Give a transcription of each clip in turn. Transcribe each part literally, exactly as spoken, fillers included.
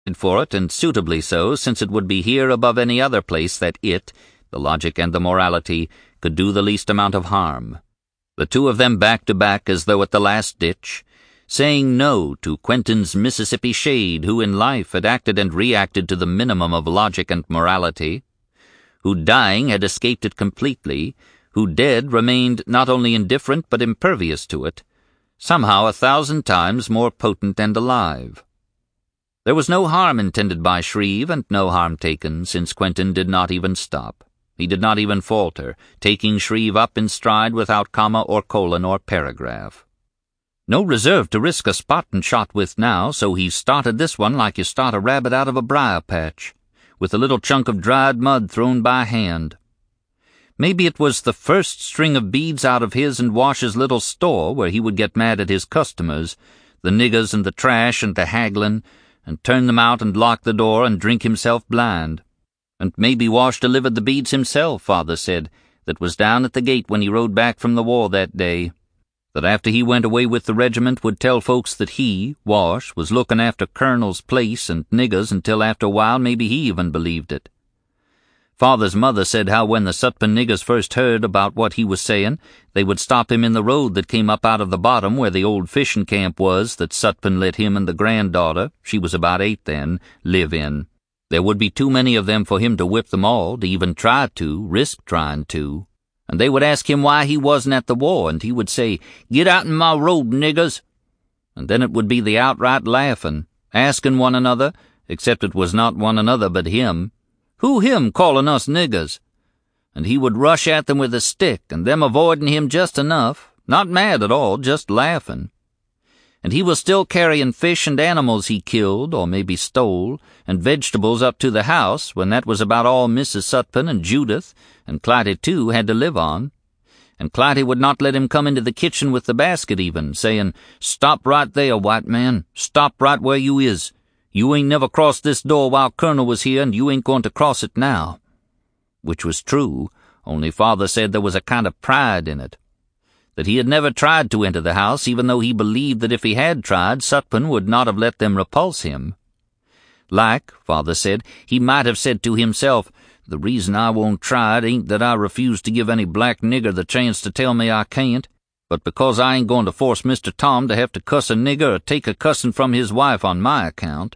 for it, and suitably so, since it would be here above any other place that it, the logic and the morality, could do the least amount of harm. The two of them back to back as though at the last ditch, saying no to Quentin's Mississippi shade, who in life had acted and reacted to the minimum of logic and morality, who dying had escaped it completely, who dead remained not only indifferent but impervious to it, somehow a thousand times more potent and alive. There was no harm intended by Shreve, and no harm taken, since Quentin did not even stop. He did not even falter, taking Shreve up in stride without comma or colon or paragraph. No reserve to risk a spotting shot with now, so he started this one like you start a rabbit out of a briar patch, with a little chunk of dried mud thrown by hand. Maybe it was the first string of beads out of his and Wash's little store where he would get mad at his customers, the niggers and the trash and the haggling, and turn them out and lock the door and drink himself blind. And maybe Wash delivered the beads himself, Father said, that was down at the gate when he rode back from the war that day, that after he went away with the regiment would tell folks that he, Wash, was looking after Colonel's place and niggers until after a while maybe he even believed it. Father's mother said how when the Sutpen niggers first heard about what he was saying, they would stop him in the road that came up out of the bottom where the old fishing camp was that Sutpen let him and the granddaughter, she was about eight then, live in. There would be too many of them for him to whip them all, to even try to, risk trying to. And they would ask him why he wasn't at the war, and he would say, "Get out in my road, niggers." And then it would be the outright laughing, asking one another, except it was not one another but him, "Who him calling us niggers?" And he would rush at them with a stick, and them avoiding him just enough, not mad at all, just laughing. And he was still carrying fish and animals he killed, or maybe stole, and vegetables up to the house, when that was about all Missus Sutpen and Judith, and Clytie too, had to live on. And Clytie would not let him come into the kitchen with the basket even, saying, "Stop right there, white man, stop right where you is. You ain't never crossed this door while Colonel was here, and you ain't going to cross it now." Which was true, only Father said there was a kind of pride in it. That he had never tried to enter the house, even though he believed that if he had tried, Sutpen would not have let them repulse him. Like, Father said, he might have said to himself, "The reason I won't try it ain't that I refuse to give any black nigger the chance to tell me I can't, but because I ain't going to force Mister Tom to have to cuss a nigger or take a cussin' from his wife on my account."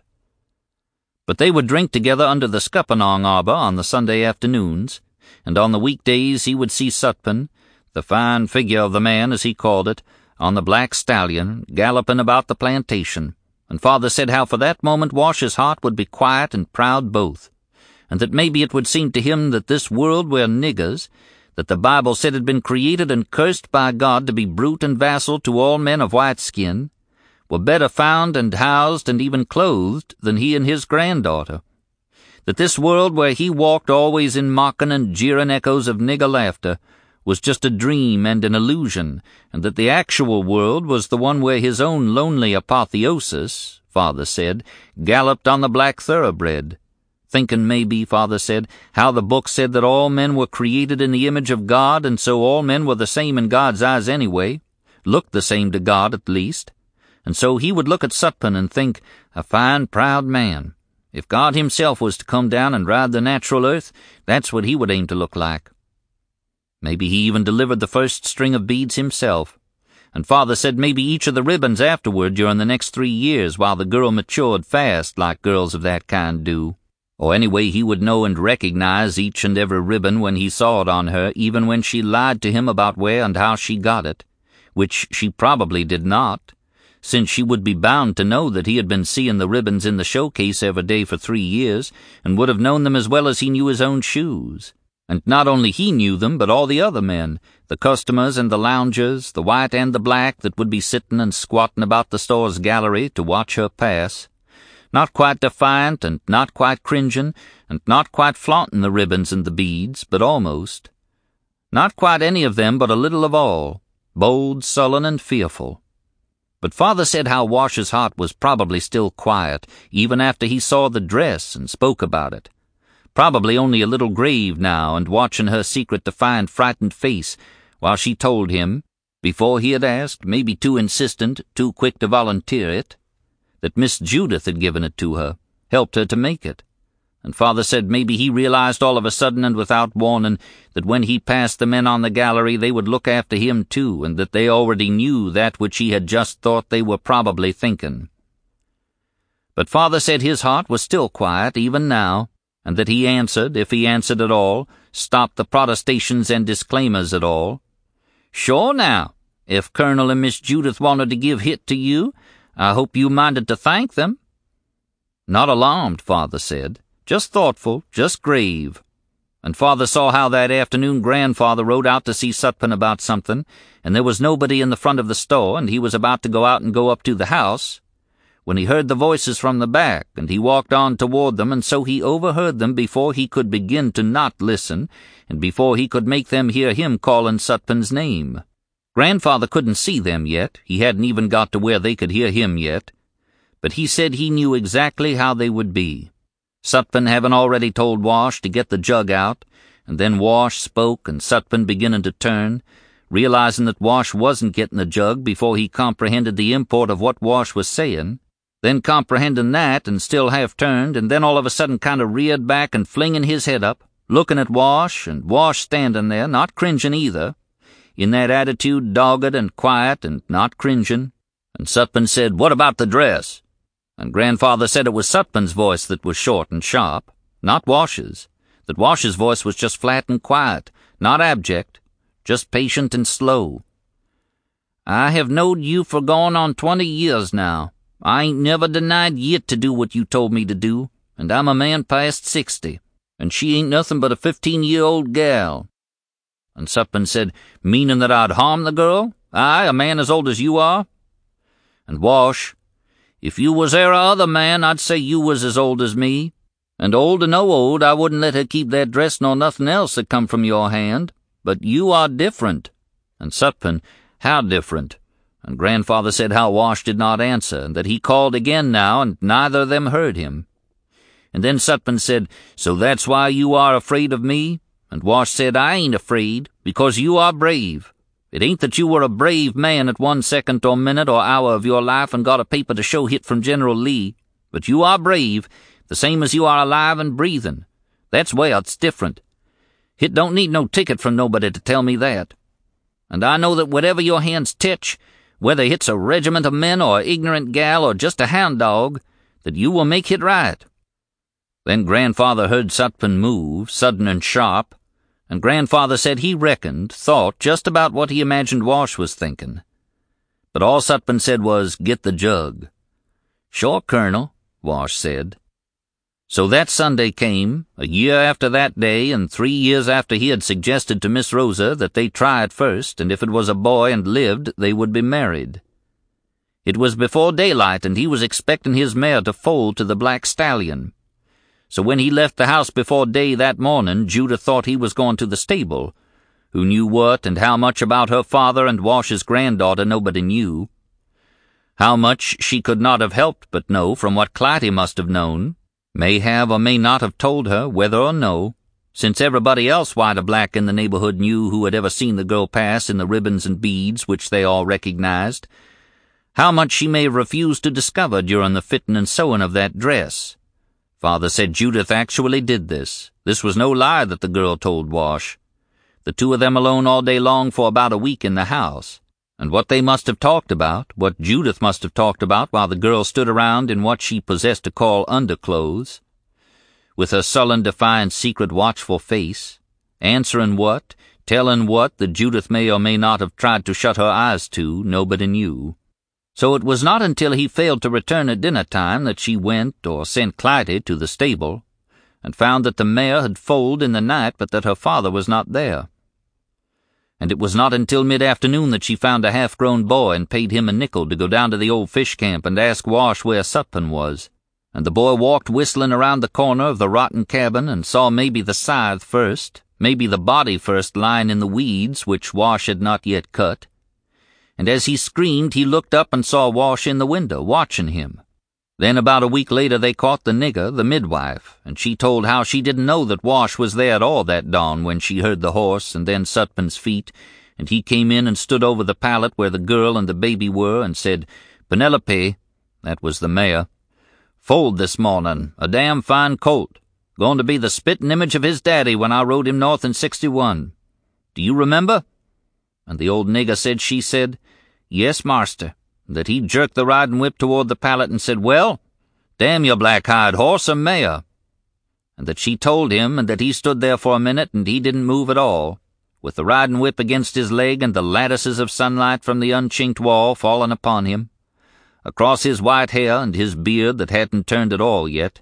But they would drink together under the Scuppernong arbor on the Sunday afternoons, and on the weekdays he would see Sutpen, the fine figure of the man, as he called it, on the black stallion, galloping about the plantation, and Father said how for that moment Wash's heart would be quiet and proud both, and that maybe it would seem to him that this world where niggers, that the Bible said had been created and cursed by God to be brute and vassal to all men of white skin, were better found and housed and even clothed than he and his granddaughter. That this world where he walked always in mocking and jeering echoes of nigger laughter was just a dream and an illusion, and that the actual world was the one where his own lonely apotheosis, Father said, galloped on the black thoroughbred, thinking maybe, Father said, how the book said that all men were created in the image of God, and so all men were the same in God's eyes anyway, looked the same to God at least, and so he would look at Sutpen and think, a fine, proud man. If God himself was to come down and ride the natural earth, that's what he would aim to look like. Maybe he even delivered the first string of beads himself, and Father said maybe each of the ribbons afterward during the next three years while the girl matured fast like girls of that kind do. Or anyway he would know and recognize each and every ribbon when he saw it on her, even when she lied to him about where and how she got it, which she probably did not, since she would be bound to know that he had been seeing the ribbons in the showcase every day for three years, and would have known them as well as he knew his own shoes. And not only he knew them, but all the other men, the customers and the loungers, the white and the black that would be sitting and squatting about the store's gallery to watch her pass, not quite defiant and not quite cringing, and not quite flaunting the ribbons and the beads, but almost. Not quite any of them, but a little of all, bold, sullen, and fearful. But Father said how Wash's heart was probably still quiet, even after he saw the dress and spoke about it. Probably only a little grave now, and watching her secret defiant, frightened face, while she told him, before he had asked, maybe too insistent, too quick to volunteer it, that Miss Judith had given it to her, helped her to make it. And Father said maybe he realized all of a sudden and without warning that when he passed the men on the gallery they would look after him too, and that they already knew that which he had just thought they were probably thinking. But Father said his heart was still quiet even now, and that he answered, if he answered at all, stopped the protestations and disclaimers at all. "Sure now, if Colonel and Miss Judith wanted to give hit to you, I hope you minded to thank them." "Not alarmed," Father said. "Just thoughtful, just grave." And Father saw how that afternoon Grandfather rode out to see Sutpen about something, and there was nobody in the front of the store, and he was about to go out and go up to the house, when he heard the voices from the back, and he walked on toward them, and so he overheard them before he could begin to not listen, and before he could make them hear him calling Sutpen's name. Grandfather couldn't see them yet, he hadn't even got to where they could hear him yet, but he said he knew exactly how they would be. Sutpen having already told Wash to get the jug out, and then Wash spoke and Sutpen beginning to turn, realizing that Wash wasn't getting the jug before he comprehended the import of what Wash was saying, then comprehending that and still half turned, and then all of a sudden kind of reared back and flinging his head up, looking at Wash, and Wash standing there, not cringing either, in that attitude dogged and quiet and not cringing, and Sutpen said, "What about the dress?" And Grandfather said it was Sutpen's voice that was short and sharp, not Wash's, that Wash's voice was just flat and quiet, not abject, just patient and slow. "I have knowed you for going on twenty years now. I ain't never denied yit to do what you told me to do, and I'm a man past sixty, and she ain't nothing but a fifteen-year-old gal." And Sutpen said, "Meaning that I'd harm the girl? I, a man as old as you are?" And Wash, "If you was e'er a other man, I'd say you was as old as me, and old or no old, I wouldn't let her keep that dress nor nothing else that come from your hand, but you are different." And Sutpen, "How different?" And Grandfather said how Wash did not answer, and that he called again now, and neither of them heard him. And then Sutpen said, "So that's why you are afraid of me?" And Wash said, "I ain't afraid, because you are brave. It ain't that you were a brave man at one second or minute or hour of your life and got a paper to show hit from General Lee, but you are brave, the same as you are alive and breathing. That's where it's different. Hit don't need no ticket from nobody to tell me that. And I know that whatever your hands titch, whether hit's a regiment of men or a ignorant gal or just a hound dog, that you will make hit right." Then Grandfather heard Sutpen move, sudden and sharp, and Grandfather said he reckoned, thought, just about what he imagined Wash was thinking. But all Sutpen said was, "Get the jug." "Sure, Colonel," Wash said. So that Sunday came, a year after that day, and three years after he had suggested to Miss Rosa that they try it first, and if it was a boy and lived, they would be married. It was before daylight, and he was expecting his mare to foal to the Black Stallion. So when he left the house before day that morning, Judith thought he was going to the stable. Who knew what and how much about her father and Wash's granddaughter nobody knew. How much she could not have helped but know from what Clytie must have known, may have or may not have told her whether or no, since everybody else white or black in the neighborhood knew who had ever seen the girl pass in the ribbons and beads which they all recognized. How much she may have refused to discover during the fitting and sewing of that dress. Father said Judith actually did this. This was no lie that the girl told Wash. The two of them alone all day long for about a week in the house. And what they must have talked about, what Judith must have talked about while the girl stood around in what she possessed to call underclothes, with her sullen, defiant, secret, watchful face, answering what, telling what that Judith may or may not have tried to shut her eyes to, nobody knew. So it was not until he failed to return at dinner time that she went or sent Clytie to the stable, and found that the mare had foaled in the night but that her father was not there. And it was not until mid-afternoon that she found a half-grown boy and paid him a nickel to go down to the old fish camp and ask Wash where Sutpen was. And the boy walked whistling around the corner of the rotten cabin and saw maybe the scythe first, maybe the body first lying in the weeds which Wash had not yet cut. And as he screamed, he looked up and saw Wash in the window, watching him. Then about a week later they caught the nigger, the midwife, and she told how she didn't know that Wash was there at all that dawn when she heard the horse and then Sutpen's feet, and he came in and stood over the pallet where the girl and the baby were and said, "Penelope," that was the mare, Foaled this morning, a damn fine colt. Going to be the spittin' image of his daddy when I rode him north in sixty-one. Do you remember?" And the old nigger said she said, "Yes, marster," that he jerked the riding whip toward the pallet and said, "Well, damn your black-hide horse, a mare." And that she told him, and that he stood there for a minute, and he didn't move at all, with the riding whip against his leg and the lattices of sunlight from the unchinked wall falling upon him, across his white hair and his beard that hadn't turned at all yet.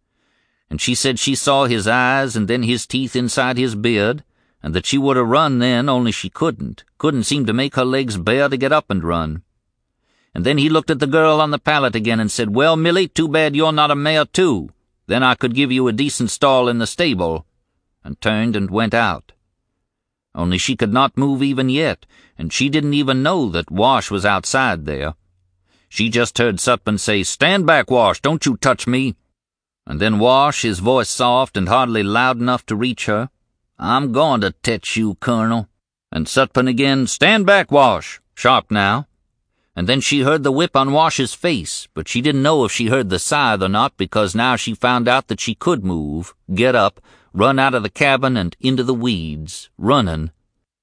And she said she saw his eyes and then his teeth inside his beard, and that she would have run then, only she couldn't, couldn't seem to make her legs bare to get up and run. And then he looked at the girl on the pallet again and said, "Well, Millie, too bad you're not a mare too. Then I could give you a decent stall in the stable," and turned and went out. Only she could not move even yet, and she didn't even know that Wash was outside there. She just heard Sutpen say, "Stand back, Wash, don't you touch me." And then Wash, his voice soft and hardly loud enough to reach her, "I'm going to tetch you, Colonel." And Sutpen again, "Stand back, Wash," sharp now. And then she heard the whip on Wash's face, but she didn't know if she heard the scythe or not, because now she found out that she could move, get up, run out of the cabin and into the weeds, running.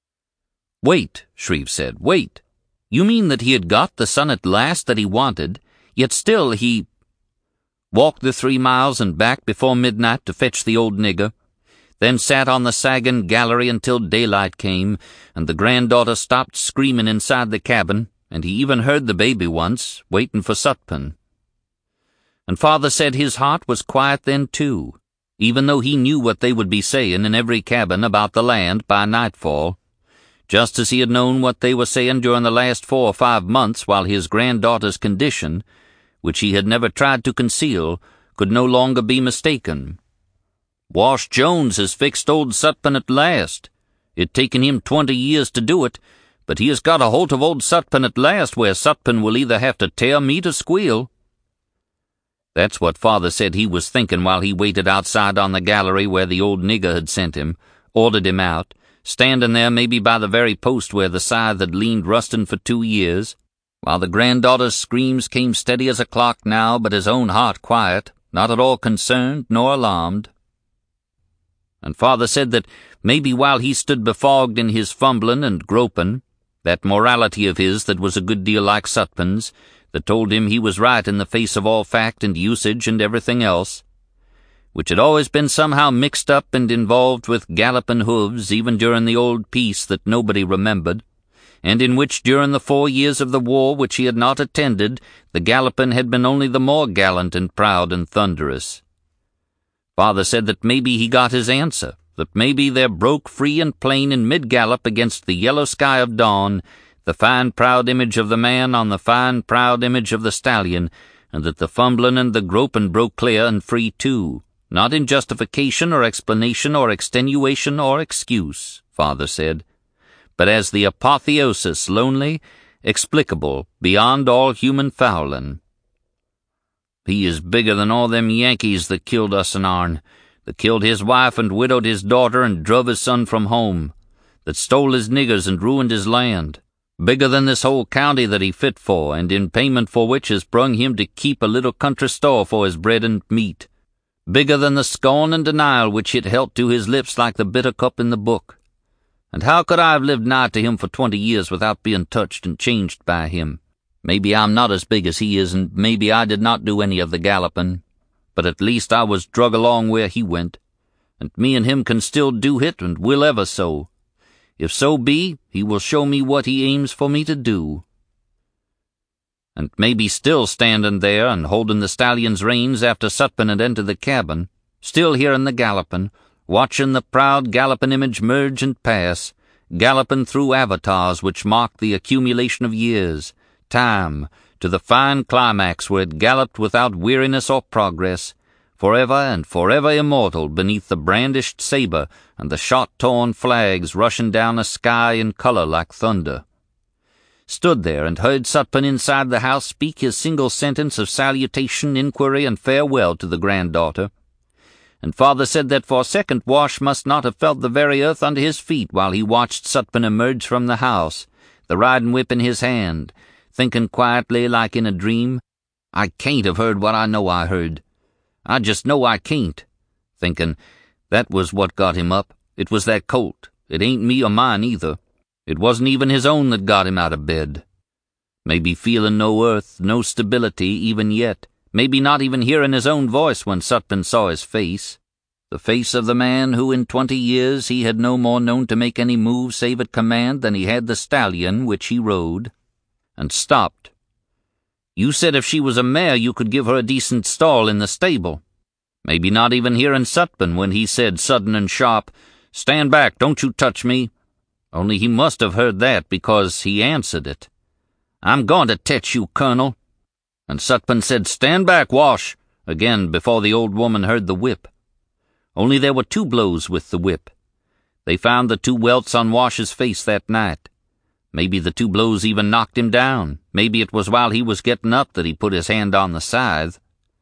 "Wait," Shreve said, "wait. You mean that he had got the son at last that he wanted, yet still he—" Walked the three miles and back before midnight to fetch the old nigger, then sat on the sagging gallery until daylight came, and the granddaughter stopped screaming inside the cabin, and he even heard the baby once, waiting for Sutpen. And father said his heart was quiet then too, even though he knew what they would be saying in every cabin about the land by nightfall, just as he had known what they were saying during the last four or five months while his granddaughter's condition, which he had never tried to conceal, could no longer be mistaken. "Wash Jones has fixed old Sutpen at last. It taken him twenty years to do it, but he has got a holt of old Sutpen at last where Sutpen will either have to tear me to squeal." That's what father said he was thinking while he waited outside on the gallery where the old nigger had sent him, ordered him out, standing there maybe by the very post where the scythe had leaned rusting for two years, while the granddaughter's screams came steady as a clock now, but his own heart quiet, not at all concerned nor alarmed. And father said that maybe while he stood befogged in his fumbling and groping, that morality of his that was a good deal like Sutpen's, that told him he was right in the face of all fact and usage and everything else, which had always been somehow mixed up and involved with galloping hooves even during the old peace that nobody remembered, and in which during the four years of the war which he had not attended, the galloping had been only the more gallant and proud and thunderous. Father said that maybe he got his answer, that maybe there broke free and plain in mid-gallop against the yellow sky of dawn the fine proud image of the man on the fine proud image of the stallion, and that the fumbling and the groping broke clear and free too, not in justification or explanation or extenuation or excuse, father said, but as the apotheosis lonely, explicable, beyond all human fouling. "He is bigger than all them Yankees that killed us and ourn, that killed his wife and widowed his daughter and druv his son from home, that stole his niggers and ruined his land, bigger than this whole county that he fit for, and in payment for which has brung him to keep a little country store for his bread and meat, bigger than the scorn and denial which it held to his lips like the bitter cup in the book. And how could I have lived nigh to him for twenty years without being touched and changed by him? Maybe I'm not as big as he is, and maybe I did not do any of the galloping, but at least I was drug along where he went, and me and him can still do it and will ever so. If so be, he will show me what he aims for me to do." And maybe still standing there and holding the stallion's reins after Sutpen had entered the cabin, still hearing the galloping, watching the proud galloping image merge and pass, galloping through avatars which marked the accumulation of years, time, to the fine climax where it galloped without weariness or progress, forever and forever immortal beneath the brandished saber and the shot-torn flags rushing down a sky in color like thunder. Stood there and heard Sutpen inside the house speak his single sentence of salutation, inquiry, and farewell to the granddaughter. And father said that for a second Wash must not have felt the very earth under his feet while he watched Sutpen emerge from the house, the riding whip in his hand, thinking quietly like in a dream, I can't have heard what I know I heard. I just know I can't. Thinking, that was what got him up. It was that colt. It ain't me or mine either. It wasn't even his own that got him out of bed. Maybe feeling no earth, no stability even yet. Maybe not even hearing his own voice when Sutpen saw his face. The face of the man who in twenty years he had no more known to make any move save at command than he had the stallion which he rode. And stopped. You said if she was a mare you could give her a decent stall in the stable. Maybe not even hearing Sutpen when he said sudden and sharp, "Stand back, don't you touch me." Only he must have heard that because he answered it. "I'm going to tetch you, Colonel." And Sutpen said, "Stand back, Wash," again before the old woman heard the whip. Only there were two blows with the whip. They found the two welts on Wash's face that night. Maybe the two blows even knocked him down. Maybe it was while he was getting up that he put his hand on the scythe.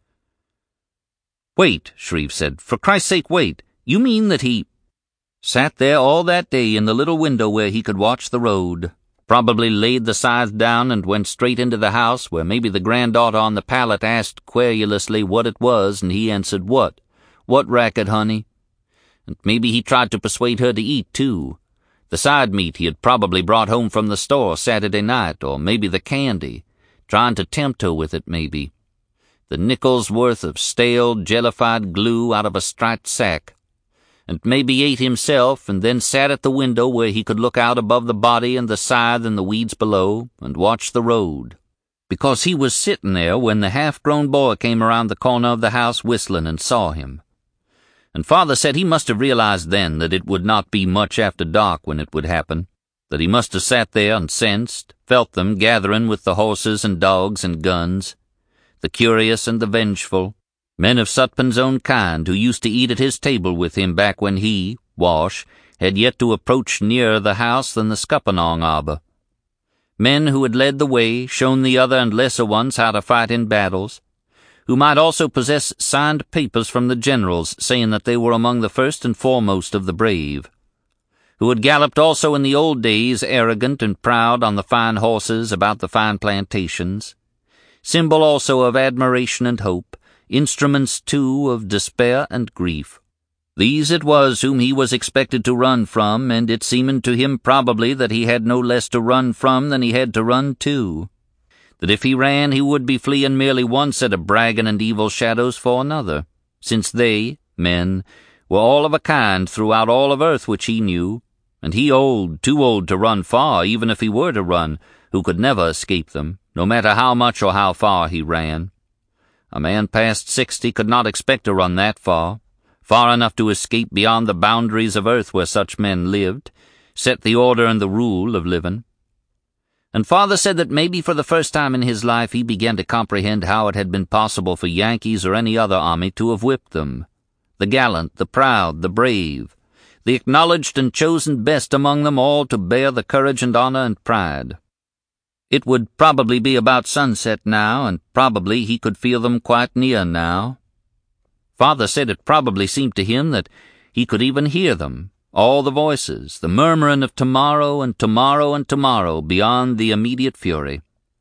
"Wait," Shreve said. "For Christ's sake, wait. You mean that he—" Sat there all that day in the little window where he could watch the road. Probably laid the scythe down and went straight into the house, where maybe the granddaughter on the pallet asked querulously what it was, and he answered, "What? What racket, honey?" And maybe he tried to persuade her to eat, too. The side meat he had probably brought home from the store Saturday night, or maybe the candy, trying to tempt her with it, maybe. The nickel's worth of stale, jellified glue out of a striped sack. And maybe ate himself, and then sat at the window where he could look out above the body and the scythe and the weeds below, and watch the road. Because he was sitting there when the half-grown boy came around the corner of the house whistling and saw him. And Father said he must have realized then that it would not be much after dark when it would happen, that he must have sat there and sensed, felt them gathering with the horses and dogs and guns, the curious and the vengeful, men of Sutpen's own kind who used to eat at his table with him back when he, Wash, had yet to approach nearer the house than the Scuppernong arbor. Men who had led the way, shown the other and lesser ones how to fight in battles, who might also possess signed papers from the generals saying that they were among the first and foremost of the brave, who had galloped also in the old days arrogant and proud on the fine horses about the fine plantations, symbol also of admiration and hope, instruments, too, of despair and grief. These it was whom he was expected to run from, and it seemed to him probably that he had no less to run from than he had to run to. That if he ran he would be fleeing merely one set of bragging and evil shadows for another, since they, men, were all of a kind throughout all of earth which he knew, and he old, too old to run far, even if he were to run, who could never escape them, no matter how much or how far he ran. A man past sixty could not expect to run that far, far enough to escape beyond the boundaries of earth where such men lived, set the order and the rule of living. And Father said that maybe for the first time in his life he began to comprehend how it had been possible for Yankees or any other army to have whipped them, the gallant, the proud, the brave, the acknowledged and chosen best among them all to bear the courage and honor and pride. It would probably be about sunset now, and probably he could feel them quite near now. Father said it probably seemed to him that he could even hear them, all the voices, the murmuring of tomorrow and tomorrow and tomorrow beyond the immediate fury.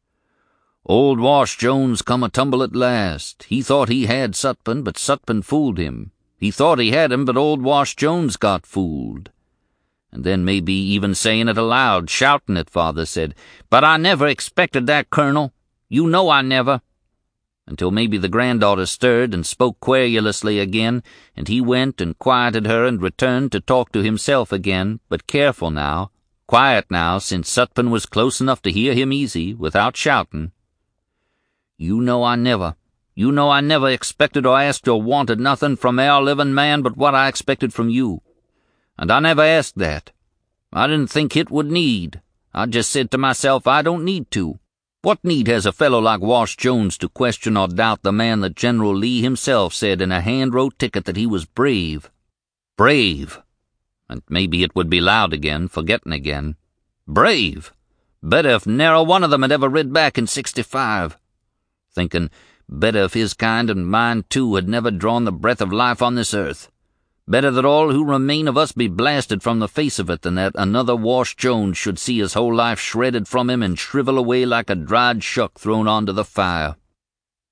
Old Wash Jones come a tumble at last. He thought he had Sutpen, but Sutpen fooled him. He thought he had him, but old Wash Jones got fooled. And then maybe even saying it aloud, shouting it, Father said, "But I never expected that, Colonel. You know I never." Until maybe the granddaughter stirred and spoke querulously again, and he went and quieted her and returned to talk to himself again, but careful now, quiet now, since Sutpen was close enough to hear him easy, without shouting. "You know I never, you know I never expected or asked or wanted nothing from our living man but what I expected from you. And I never asked that. I didn't think it would need. I just said to myself, I don't need to. What need has a fellow like Wash Jones to question or doubt the man that General Lee himself said in a hand-wrote ticket that he was brave? Brave! And maybe it would be loud again, forgetting again. Brave! Better if ne'er a one of them had ever rid back in sixty-five. Thinking, better if his kind and mine too had never drawn the breath of life on this earth. Better that all who remain of us be blasted from the face of it than that another Wash Jones should see his whole life shredded from him and shrivel away like a dried shuck thrown onto the fire.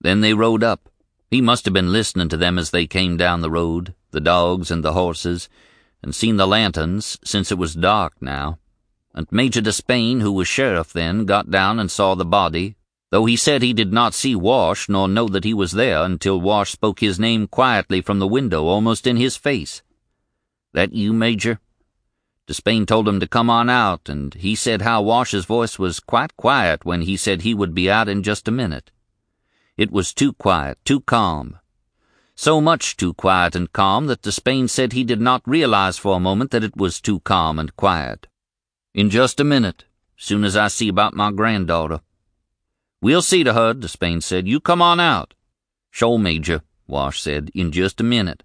Then they rode up. He must have been listening to them as they came down the road, the dogs and the horses, and seen the lanterns, since it was dark now. And Major Despain, who was sheriff then, got down and saw the body, though he said he did not see Wash nor know that he was there until Wash spoke his name quietly from the window, almost in his face. "That you, Major?" Despain told him to come on out, and he said how Wash's voice was quite quiet when he said he would be out in just a minute. It was too quiet, too calm. So much too quiet and calm that Despain said he did not realize for a moment that it was too calm and quiet. "In just a minute, soon as I see about my granddaughter." "We'll see to her," Despain said. "You come on out." "Sure, Major," Wash said. "In just a minute."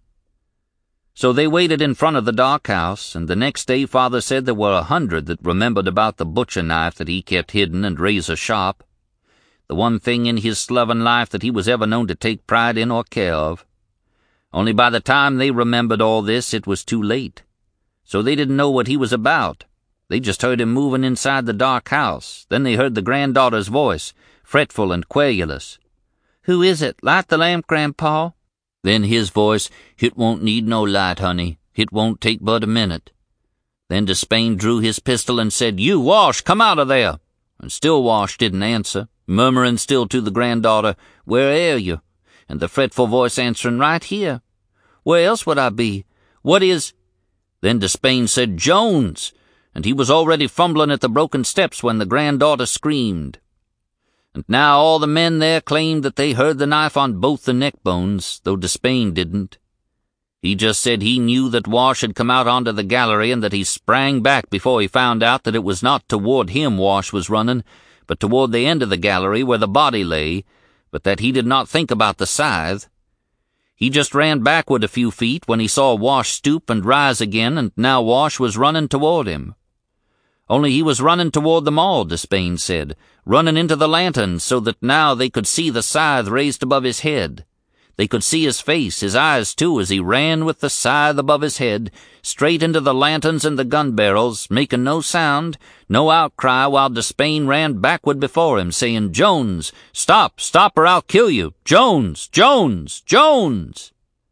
So they waited in front of the dark house, and the next day Father said there were a hundred that remembered about the butcher knife that he kept hidden and razor sharp, the one thing in his sloven life that he was ever known to take pride in or care of. Only by the time they remembered all this, it was too late. So they didn't know what he was about. They just heard him moving inside the dark house. Then they heard the granddaughter's voice, fretful and querulous. "Who is it? Light the lamp, Grandpa." Then his voice, "Hit won't need no light, honey. Hit won't take but a minute." Then Despain drew his pistol and said, "You, Wash, come out of there." And still Wash didn't answer, murmuring still to the granddaughter, "Where air you?" And the fretful voice answering, "Right here." "Where else would I be? What is—" Then Despain said, "Jones!" And he was already fumbling at the broken steps when the granddaughter screamed. And now all the men there claimed that they heard the knife on both the neck bones, though Despain didn't. He just said he knew that Wash had come out onto the gallery and that he sprang back before he found out that it was not toward him Wash was running, but toward the end of the gallery where the body lay, but that he did not think about the scythe. He just ran backward a few feet when he saw Wash stoop and rise again, and now Wash was running toward him. Only he was running toward them all, Despain said, running into the lanterns so that now they could see the scythe raised above his head. They could see his face, his eyes too, as he ran with the scythe above his head, straight into the lanterns and the gun barrels, making no sound, no outcry, while Despain ran backward before him, saying, "Jones, stop, stop, or I'll kill you! Jones, Jones, Jones!"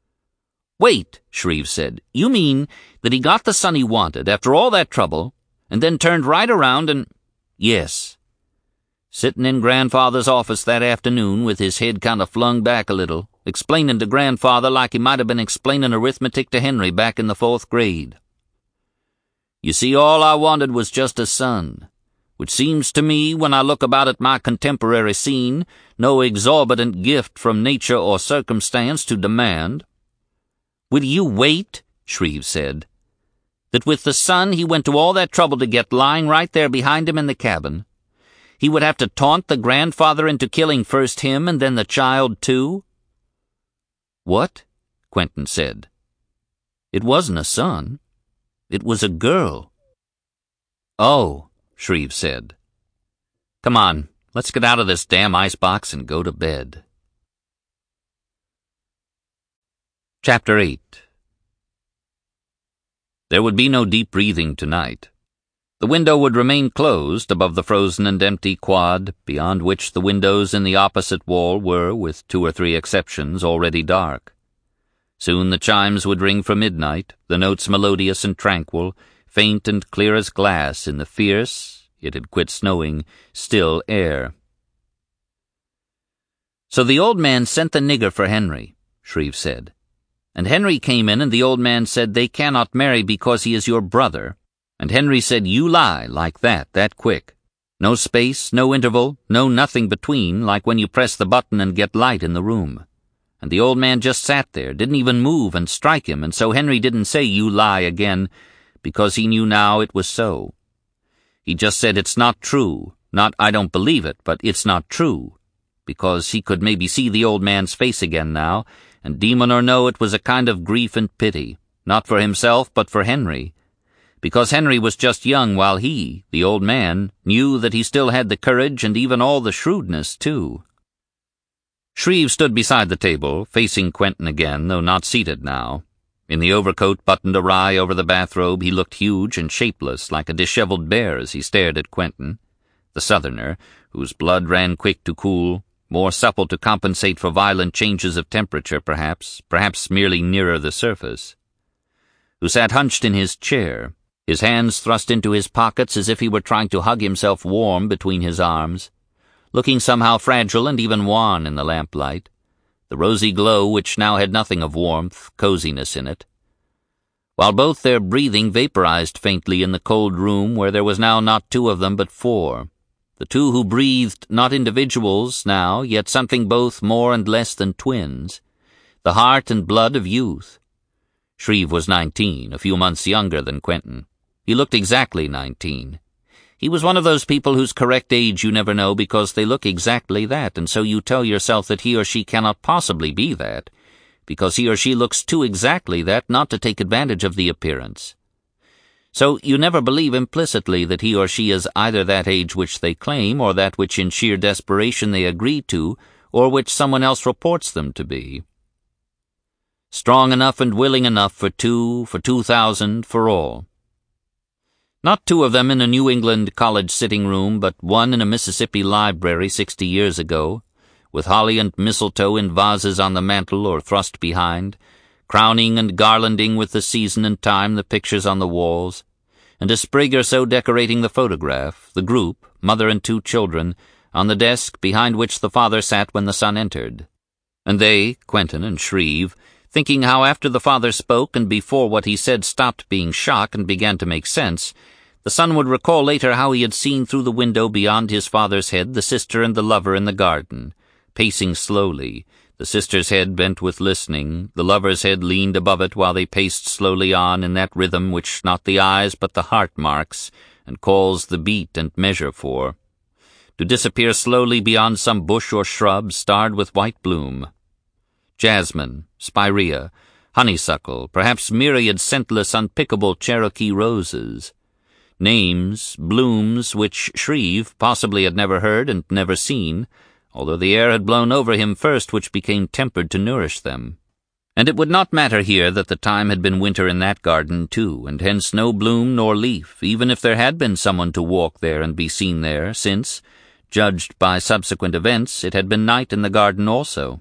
"Wait," Shreve said. "You mean that he got the son he wanted after all that trouble, and then turned right around and—" "Yes." Sitting in Grandfather's office that afternoon with his head kind of flung back a little, explaining to Grandfather like he might have been explaining arithmetic to Henry back in the fourth grade. "You see, all I wanted was just a son, which seems to me, when I look about at my contemporary scene, no exorbitant gift from nature or circumstance to demand." "Will you wait?" Shreve said. "That with the son he went to all that trouble to get lying right there behind him in the cabin, he would have to taunt the grandfather into killing first him and then the child too?" "What?" Quentin said. "It wasn't a son. It was a girl." "Oh," Shreve said. "Come on, let's get out of this damn icebox and go to bed." Chapter eight. There would be no deep breathing tonight. The window would remain closed above the frozen and empty quad, beyond which the windows in the opposite wall were, with two or three exceptions, already dark. Soon the chimes would ring for midnight, the notes melodious and tranquil, faint and clear as glass in the fierce, it had quit snowing, still air. "So the old man sent the nigger for Henry," Shreve said. "And Henry came in, and the old man said, 'They cannot marry because he is your brother.' And Henry said, 'You lie,' like that, that quick. No space, no interval, no nothing between, like when you press the button and get light in the room. And the old man just sat there, didn't even move and strike him, and so Henry didn't say, 'You lie,' again, because he knew now it was so. He just said, 'It's not true,' not 'I don't believe it,' but 'It's not true,' because he could maybe see the old man's face again now, and demon or no, it was a kind of grief and pity, not for himself but for Henry, because Henry was just young while he, the old man, knew that he still had the courage and even all the shrewdness, too. Shreve stood beside the table, facing Quentin again, though not seated now. In the overcoat buttoned awry over the bathrobe, he looked huge and shapeless, like a disheveled bear as he stared at Quentin, the Southerner, whose blood ran quick to cool, more supple to compensate for violent changes of temperature, perhaps, perhaps merely nearer the surface, who sat hunched in his chair, his hands thrust into his pockets as if he were trying to hug himself warm between his arms, looking somehow fragile and even wan in the lamplight, the rosy glow which now had nothing of warmth, coziness in it, while both their breathing vaporized faintly in the cold room where there was now not two of them but four, the two who breathed not individuals now, yet something both more and less than twins, the heart and blood of youth. Shreve was nineteen, a few months younger than Quentin. He looked exactly nineteen. He was one of those people whose correct age you never know because they look exactly that, and so you tell yourself that he or she cannot possibly be that, because he or she looks too exactly that not to take advantage of the appearance. So you never believe implicitly that he or she is either that age which they claim, or that which in sheer desperation they agree to, or which someone else reports them to be. Strong enough and willing enough for two, for two thousand, for all. Not two of them in a New England college sitting room, but one in a Mississippi library sixty years ago, with holly and mistletoe in vases on the mantel or thrust behind, crowning and garlanding with the season and time the pictures on the walls, and a sprig or so decorating the photograph, the group, mother and two children, on the desk behind which the father sat when the son entered. And they, Quentin and Shreve, thinking how after the father spoke and before what he said stopped being shock and began to make sense, the son would recall later how he had seen through the window beyond his father's head the sister and the lover in the garden, pacing slowly, the sister's head bent with listening, the lover's head leaned above it while they paced slowly on in that rhythm which not the eyes but the heart marks and calls the beat and measure for, to disappear slowly beyond some bush or shrub starred with white bloom. Jasmine, spirea, honeysuckle, perhaps myriad scentless unpickable Cherokee roses. Names, blooms, which Shreve possibly had never heard and never seen, although the air had blown over him first which became tempered to nourish them. And it would not matter here that the time had been winter in that garden too, and hence no bloom nor leaf, even if there had been someone to walk there and be seen there, since, judged by subsequent events, it had been night in the garden also.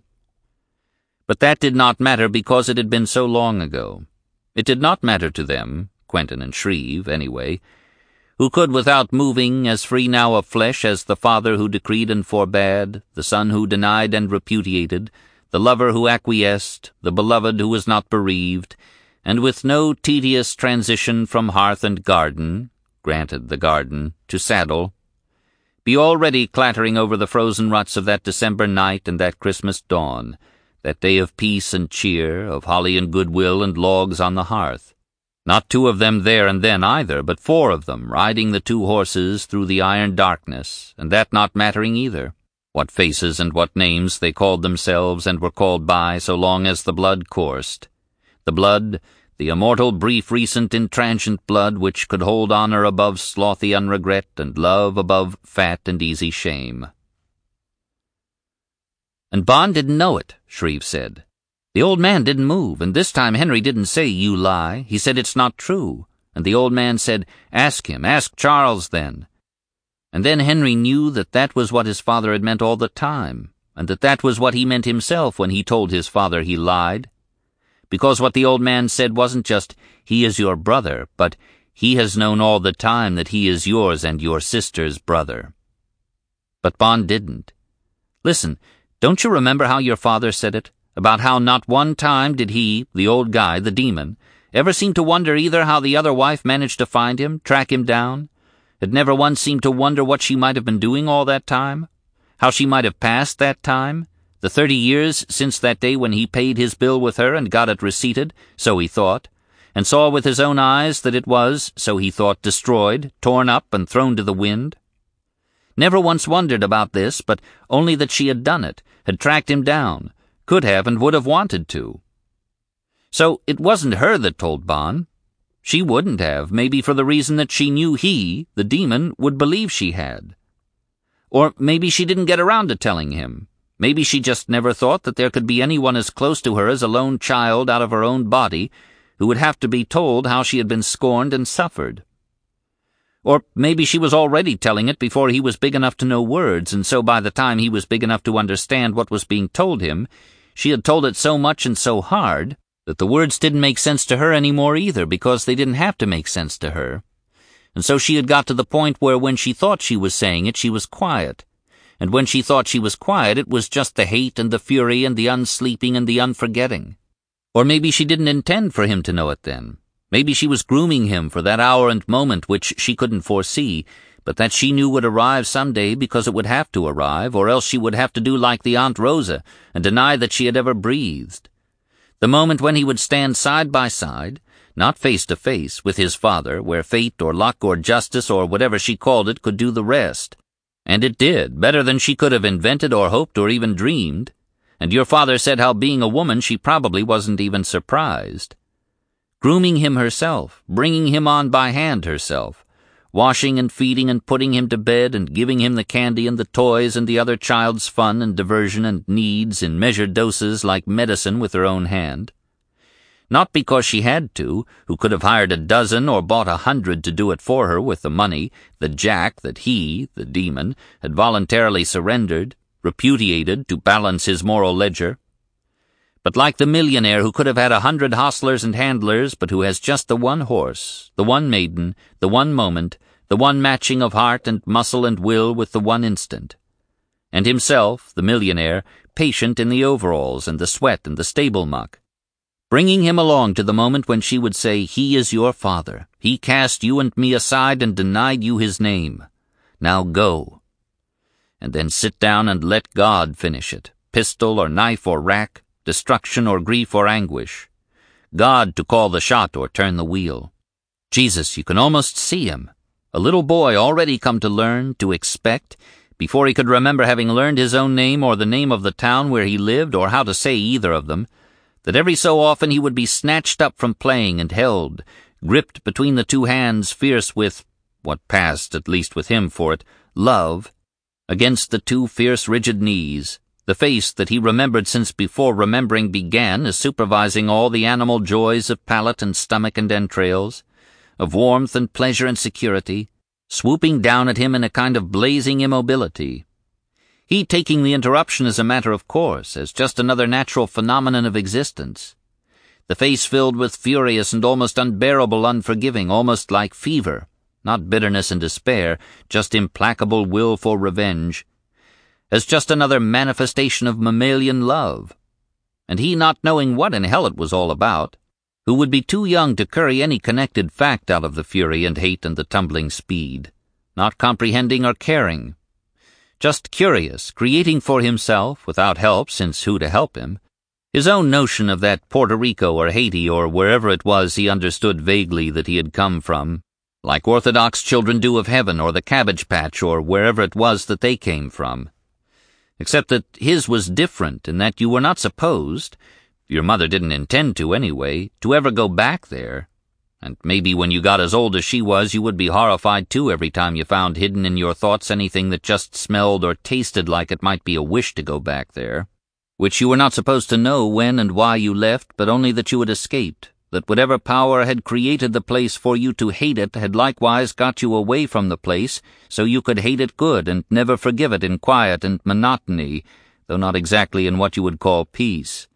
But that did not matter because it had been so long ago. It did not matter to them, Quentin and Shreve, anyway, who could without moving, as free now of flesh as the father who decreed and forbade, the son who denied and repudiated, the lover who acquiesced, the beloved who was not bereaved, and with no tedious transition from hearth and garden, granted the garden, to saddle, be already clattering over the frozen ruts of that December night and that Christmas dawn, that day of peace and cheer, of holly and goodwill and logs on the hearth. Not two of them there and then either, but four of them riding the two horses through the iron darkness, and that not mattering either, what faces and what names they called themselves and were called by so long as the blood coursed. The blood, the immortal, brief, recent, intransient blood which could hold honor above slothy unregret and love above fat and easy shame. And Bond didn't know it, Shreve said. The old man didn't move, and this time Henry didn't say, "You lie." He said, "It's not true." And the old man said, "Ask him, ask Charles then." And then Henry knew that that was what his father had meant all the time, and that that was what he meant himself when he told his father he lied. Because what the old man said wasn't just, "He is your brother," but, "He has known all the time that he is yours and your sister's brother." But Bond didn't. Listen, don't you remember how your father said it? About how not one time did he, the old guy, the demon, ever seem to wonder either how the other wife managed to find him, track him down? Had never once seemed to wonder what she might have been doing all that time? How she might have passed that time? The thirty years since that day when he paid his bill with her and got it receipted, so he thought, and saw with his own eyes that it was, so he thought, destroyed, torn up, and thrown to the wind? Never once wondered about this, but only that she had done it, had tracked him down, could have and would have wanted to. So it wasn't her that told Bond. She wouldn't have, maybe for the reason that she knew he, the demon, would believe she had. Or maybe she didn't get around to telling him. Maybe she just never thought that there could be anyone as close to her as a lone child out of her own body who would have to be told how she had been scorned and suffered. Or maybe she was already telling it before he was big enough to know words, and so by the time he was big enough to understand what was being told him, she had told it so much and so hard that the words didn't make sense to her any more either, because they didn't have to make sense to her. And so she had got to the point where when she thought she was saying it, she was quiet. And when she thought she was quiet, it was just the hate and the fury and the unsleeping and the unforgetting. Or maybe she didn't intend for him to know it then. Maybe she was grooming him for that hour and moment which she couldn't foresee, but that she knew would arrive some day because it would have to arrive, or else she would have to do like the Aunt Rosa and deny that she had ever breathed. The moment when he would stand side by side, not face to face, with his father, where fate or luck or justice or whatever she called it could do the rest. And it did, better than she could have invented or hoped or even dreamed. And your father said how being a woman she probably wasn't even surprised. Grooming him herself, bringing him on by hand herself, washing and feeding and putting him to bed and giving him the candy and the toys and the other child's fun and diversion and needs in measured doses like medicine with her own hand. Not because she had to, who could have hired a dozen or bought a hundred to do it for her with the money, the jack that he, the demon, had voluntarily surrendered, repudiated to balance his moral ledger. But like the millionaire who could have had a hundred hostlers and handlers, but who has just the one horse, the one maiden, the one moment, the one matching of heart and muscle and will with the one instant. And himself, the millionaire, patient in the overalls and the sweat and the stable muck, bringing him along to the moment when she would say, "He is your father. He cast you and me aside and denied you his name. Now go." And then sit down and let God finish it, pistol or knife or rack, destruction or grief or anguish. God to call the shot or turn the wheel. Jesus, you can almost see him, a little boy already come to learn, to expect, before he could remember having learned his own name or the name of the town where he lived or how to say either of them, that every so often he would be snatched up from playing and held, gripped between the two hands, fierce with, what passed, at least with him for it, love, against the two fierce rigid knees, the face that he remembered since before remembering began as supervising all the animal joys of palate and stomach and entrails, of warmth and pleasure and security, swooping down at him in a kind of blazing immobility. He taking the interruption as a matter of course, as just another natural phenomenon of existence. The face filled with furious and almost unbearable unforgiving, almost like fever, not bitterness and despair, just implacable will for revenge, as just another manifestation of mammalian love. And he not knowing what in hell it was all about, who would be too young to curry any connected fact out of the fury and hate and the tumbling speed, not comprehending or caring, just curious, creating for himself, without help, since who to help him, his own notion of that Puerto Rico or Haiti or wherever it was he understood vaguely that he had come from, like Orthodox children do of heaven or the Cabbage Patch or wherever it was that they came from. Except that his was different in that you were not supposed, your mother didn't intend to anyway, to ever go back there. And maybe when you got as old as she was, you would be horrified too every time you found hidden in your thoughts anything that just smelled or tasted like it might be a wish to go back there, which you were not supposed to know when and why you left, but only that you had escaped, that whatever power had created the place for you to hate it had likewise got you away from the place, so you could hate it good and never forgive it in quiet and monotony, though not exactly in what you would call peace.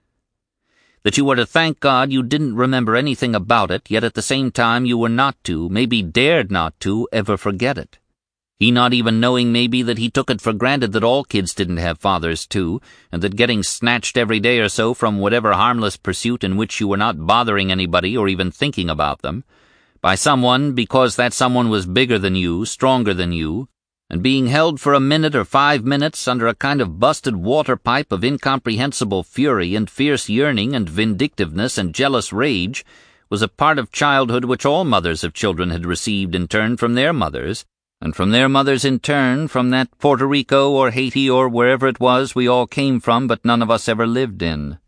That you were to thank God you didn't remember anything about it, yet at the same time you were not to, maybe dared not to, ever forget it. He not even knowing maybe that he took it for granted that all kids didn't have fathers too, and that getting snatched every day or so from whatever harmless pursuit in which you were not bothering anybody or even thinking about them, by someone because that someone was bigger than you, stronger than you, and being held for a minute or five minutes under a kind of busted water pipe of incomprehensible fury and fierce yearning and vindictiveness and jealous rage, was a part of childhood which all mothers of children had received in turn from their mothers, and from their mothers in turn from that Puerto Rico or Haiti or wherever it was we all came from but none of us ever lived in.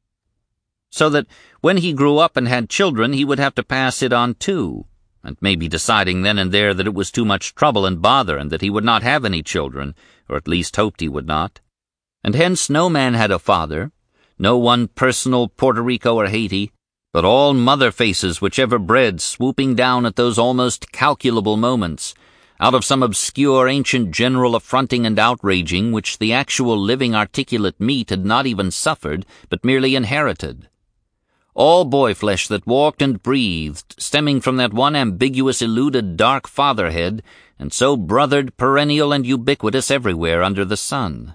So that when he grew up and had children he would have to pass it on too, and maybe deciding then and there that it was too much trouble and bother and that he would not have any children, or at least hoped he would not. And hence no man had a father, no one personal Puerto Rico or Haiti, but all mother faces which ever bred swooping down at those almost calculable moments, out of some obscure ancient general affronting and outraging which the actual living articulate meat had not even suffered, but merely inherited. All boy-flesh that walked and breathed, stemming from that one ambiguous eluded dark fatherhead, and so brothered, perennial, and ubiquitous everywhere under the sun.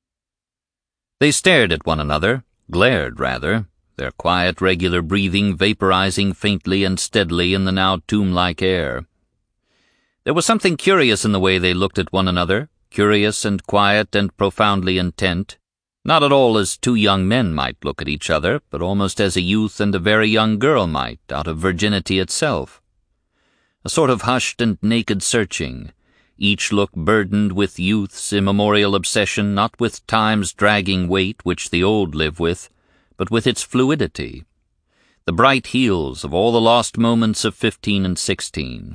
They stared at one another, glared rather, their quiet, regular breathing vaporizing faintly and steadily in the now tomb-like air. There was something curious in the way they looked at one another, curious and quiet and profoundly intent, not at all as two young men might look at each other, but almost as a youth and a very young girl might, out of virginity itself. A sort of hushed and naked searching, each look burdened with youth's immemorial obsession, not with time's dragging weight which the old live with, but with its fluidity, the bright heels of all the lost moments of fifteen and sixteen.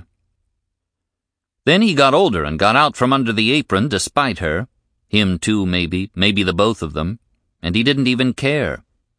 Then he got older and got out from under the apron despite her, him too, maybe, maybe the both of them, and he didn't even care.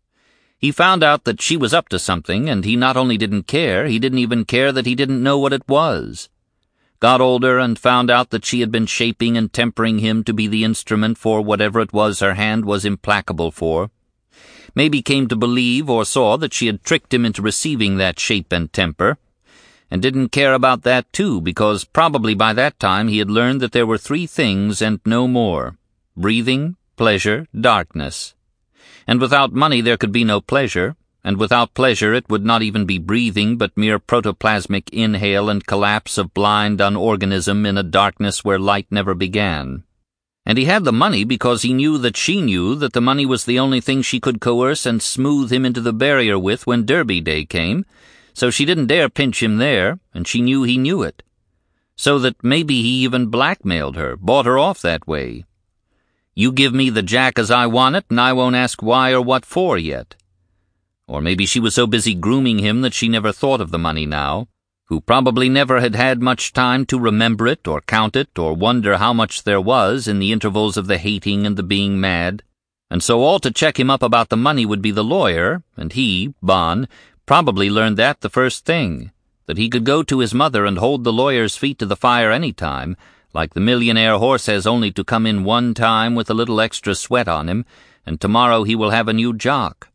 He found out that she was up to something, and he not only didn't care, he didn't even care that he didn't know what it was. Got older and found out that she had been shaping and tempering him to be the instrument for whatever it was her hand was implacable for. Maybe came to believe or saw that she had tricked him into receiving that shape and temper, and didn't care about that too, because probably by that time he had learned that there were three things and no more: breathing, pleasure, darkness. And without money there could be no pleasure, and without pleasure it would not even be breathing, but mere protoplasmic inhale and collapse of blind unorganism in a darkness where light never began. And he had the money because he knew that she knew that the money was the only thing she could coerce and smooth him into the barrier with when Derby Day came, so she didn't dare pinch him there, and she knew he knew it. So that maybe he even blackmailed her, bought her off that way. You give me the jack as I want it, and I won't ask why or what for yet. Or maybe she was so busy grooming him that she never thought of the money now, who probably never had had much time to remember it or count it or wonder how much there was in the intervals of the hating and the being mad. And so all to check him up about the money would be the lawyer, and he, Bon, probably learned that the first thing, that he could go to his mother and hold the lawyer's feet to the fire any time, like the millionaire horse has only to come in one time with a little extra sweat on him, and tomorrow he will have a new jock.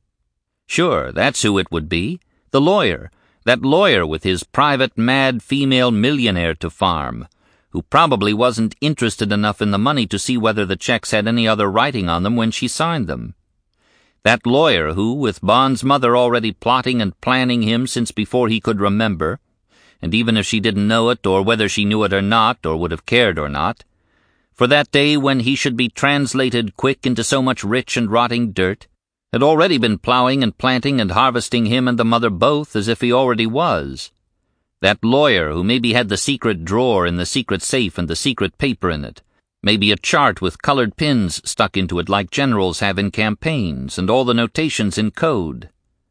Sure, that's who it would be, the lawyer, that lawyer with his private mad female millionaire to farm, who probably wasn't interested enough in the money to see whether the checks had any other writing on them when she signed them. That lawyer who, with Bon's mother already plotting and planning him since before he could remember, and even if she didn't know it, or whether she knew it or not, or would have cared or not, for that day when he should be translated quick into so much rich and rotting dirt, had already been plowing and planting and harvesting him and the mother both as if he already was. That lawyer who maybe had the secret drawer in the secret safe and the secret paper in it, maybe a chart with colored pins stuck into it like generals have in campaigns, and all the notations in code.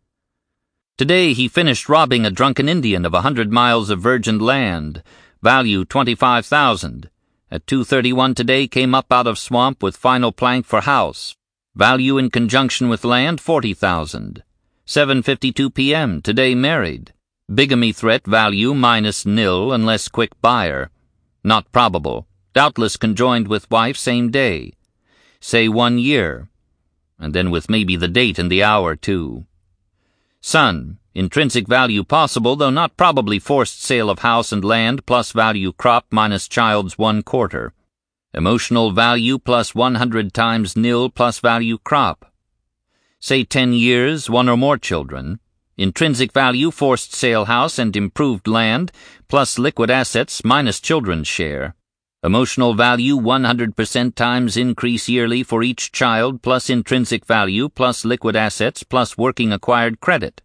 Today he finished robbing a drunken Indian of a hundred miles of virgin land, value twenty-five thousand. At two thirty-one today came up out of swamp with final plank for house, value in conjunction with land forty thousand. seven fifty-two p m today married. Bigamy threat value minus nil unless quick buyer. Not probable. Doubtless conjoined with wife same day. Say one year. And then with maybe the date and the hour, too. Son, intrinsic value possible, though not probably forced sale of house and land plus value crop minus child's one quarter. Emotional value plus one hundred times nil plus value crop. Say ten years, one or more children. Intrinsic value forced sale house and improved land plus liquid assets minus children's share. Emotional value one hundred percent times increase yearly for each child plus intrinsic value plus liquid assets plus working acquired credit.